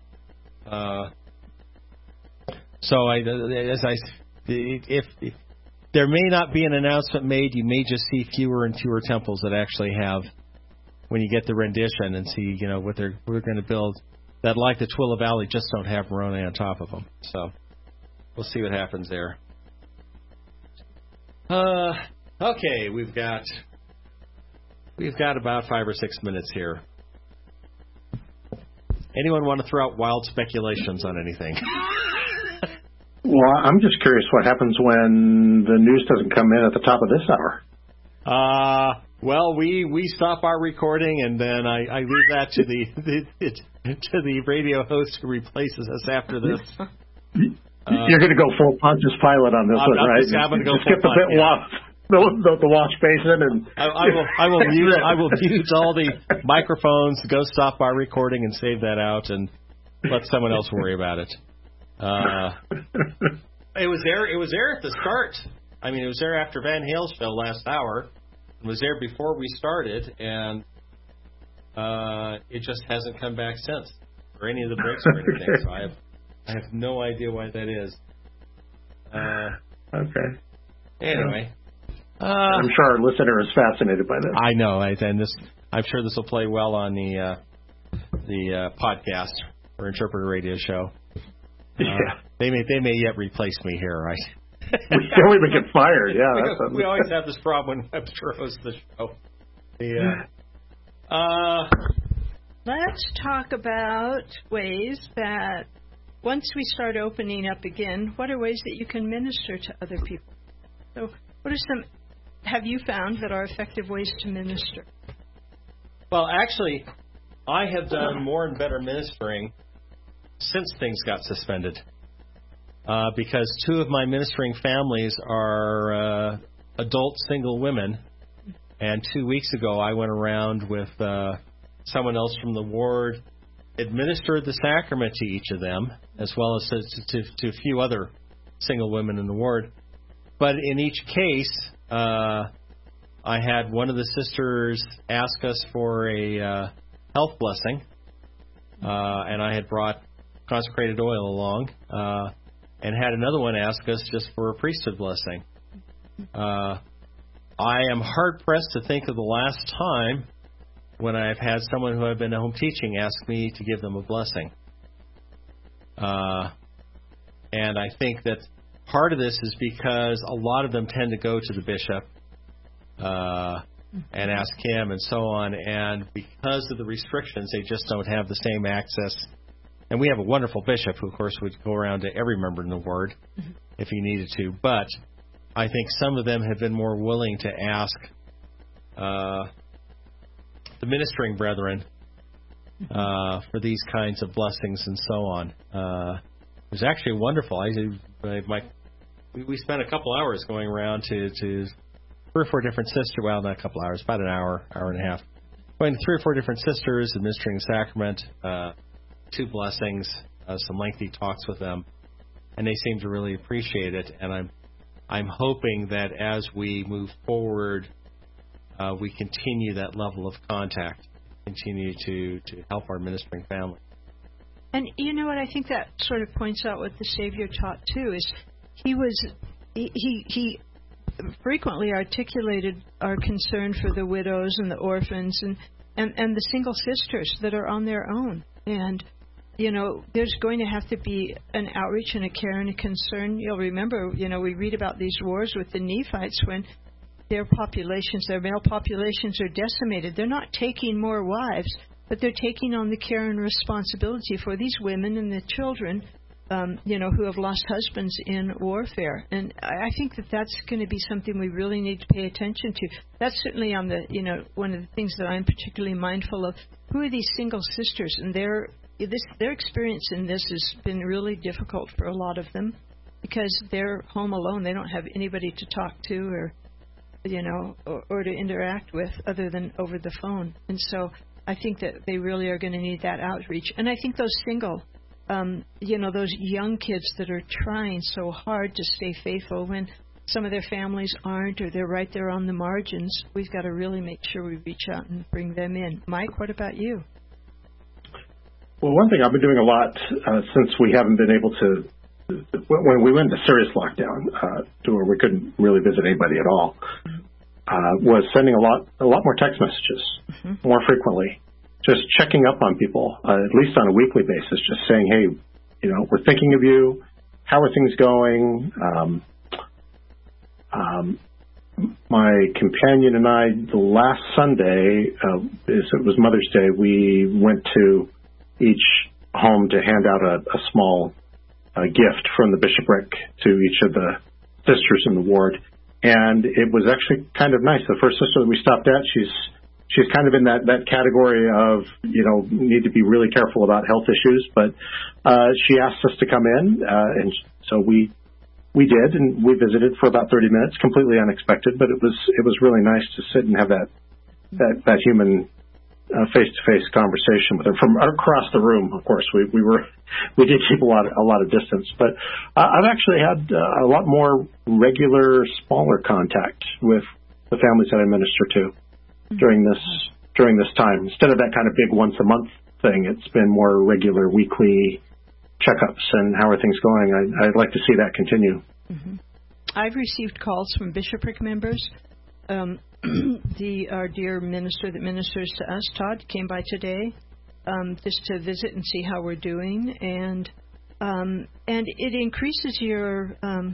If there may not be an announcement made, you may just see fewer and fewer temples that actually have, when you get the rendition and see, what we're going to build, that like the Tooele Valley just don't have Moroni on top of them. So we'll see what happens there. Okay, we've got about 5 or 6 minutes here. Anyone want to throw out wild speculations on anything? Well, I'm just curious what happens when the news doesn't come in at the top of this hour. Well, we stop our recording, and then I leave that to the radio host who replaces us after this. You're going to go full Pontius Pilate on this one, right? I'm going to go skip the bit the wash basin, and I will mute all the microphones, go stop our recording, and save that out, and let someone else worry about it. It was there at the start. I mean, it was there after Van Hale's show last hour. It was there before we started, and it just hasn't come back since, or any of the breaks or anything. So I have no idea why that is. Okay. Anyway, I'm sure our listener is fascinated by this. I know, and I'm sure this will play well on the podcast or Interpreter Radio Show. Yeah. They may yet replace me here, right? We would get fired, yeah. We always have this problem when Webster hosts the show. Let's talk about ways that once we start opening up again, what are ways that you can minister to other people? So what are some, have you found, that are effective ways to minister? Well, actually, I have done more and better ministering since things got suspended. Because 2 of my ministering families are adult single women, and 2 weeks ago I went around with someone else from the ward, administered the sacrament to each of them, as well as to a few other single women in the ward. But in each case, I had one of the sisters ask us for a health blessing, and I had brought consecrated oil along, and had another one ask us just for a priesthood blessing. I am hard-pressed to think of the last time when I've had someone who I've been home teaching ask me to give them a blessing. And I think that part of this is because a lot of them tend to go to the bishop and ask him and so on. And because of the restrictions, they just don't have the same access. And we have a wonderful bishop who, of course, would go around to every member in the ward if he needed to. But I think some of them have been more willing to ask the ministering brethren for these kinds of blessings and so on. It was actually wonderful. We spent a couple hours going around to 3 or 4 different sisters. Well, not a couple hours, about an hour and a half. Going to 3 or 4 different sisters, administering the sacrament, 2 blessings, some lengthy talks with them, and they seem to really appreciate it. And I'm hoping that as we move forward, we continue that level of contact, continue to help our ministering family. And you know what? I think that sort of points out what the Savior taught too. Is he frequently articulated our concern for the widows and the orphans and the single sisters that are on their own. And you know, there's going to have to be an outreach and a care and a concern. You'll remember, you know, we read about these wars with the Nephites when their male populations are decimated. They're not taking more wives, but they're taking on the care and responsibility for these women and the children, who have lost husbands in warfare. And I think that that's going to be something we really need to pay attention to. That's certainly on the, one of the things that I'm particularly mindful of. Who are these single sisters? And their experience in this has been really difficult for a lot of them because they're home alone. They don't have anybody to talk to or to interact with other than over the phone. And so I think that they really are going to need that outreach. And I think those single, those young kids that are trying so hard to stay faithful when some of their families aren't or they're right there on the margins, we've got to really make sure we reach out and bring them in. Mike, what about you? Well, one thing I've been doing a lot since we haven't been able to, when we went into serious lockdown, to where we couldn't really visit anybody at all, was sending a lot more text messages more frequently, just checking up on people, at least on a weekly basis, just saying, hey, we're thinking of you. How are things going? My companion and I, the last Sunday, it was Mother's Day, we went to each home to hand out a small gift from the bishopric to each of the sisters in the ward. And it was actually kind of nice. The first sister that we stopped at, she's kind of in that category of, need to be really careful about health issues. But she asked us to come in, and so we did, and we visited for about 30 minutes, completely unexpected. But it was really nice to sit and have that human face-to-face conversation with her from across the room. Of course, we did keep a lot of distance, but I've actually had a lot more regular, smaller contact with the families that I minister to during this time. Instead of that kind of big once a month thing, it's been more regular weekly checkups and how are things going. I'd like to see that continue. Mm-hmm. I've received calls from bishopric members. Our dear minister that ministers to us, Todd, came by today just to visit and see how we're doing, and it increases your.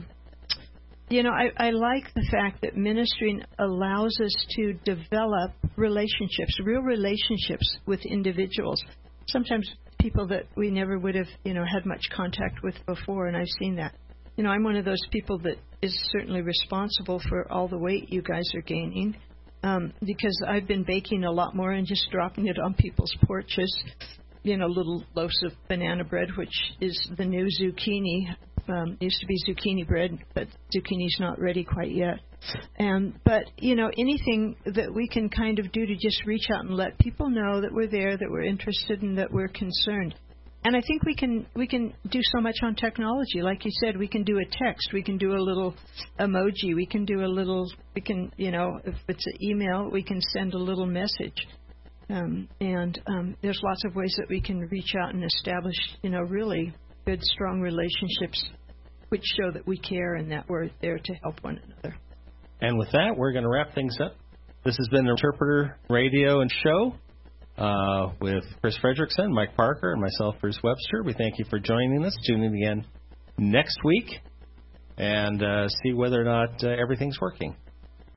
I like the fact that ministering allows us to develop relationships, real relationships with individuals. Sometimes people that we never would have, had much contact with before, and I've seen that. I'm one of those people that is certainly responsible for all the weight you guys are gaining because I've been baking a lot more and just dropping it on people's porches, little loaves of banana bread, which is the new zucchini. Used to be zucchini bread, but zucchini's not ready quite yet. But anything that we can kind of do to just reach out and let people know that we're there, that we're interested, and that we're concerned. And I think we can do so much on technology. Like you said, we can do a text, we can do a little emoji, if it's an email, we can send a little message. There's lots of ways that we can reach out and establish, really good, strong relationships which show that we care and that we're there to help one another. And with that, we're going to wrap things up. This has been Interpreter Radio and Show. with Chris Fredrickson, Mike Parker, and myself, Bruce Webster. We thank you for joining us. Tune in again next week and see whether or not everything's working.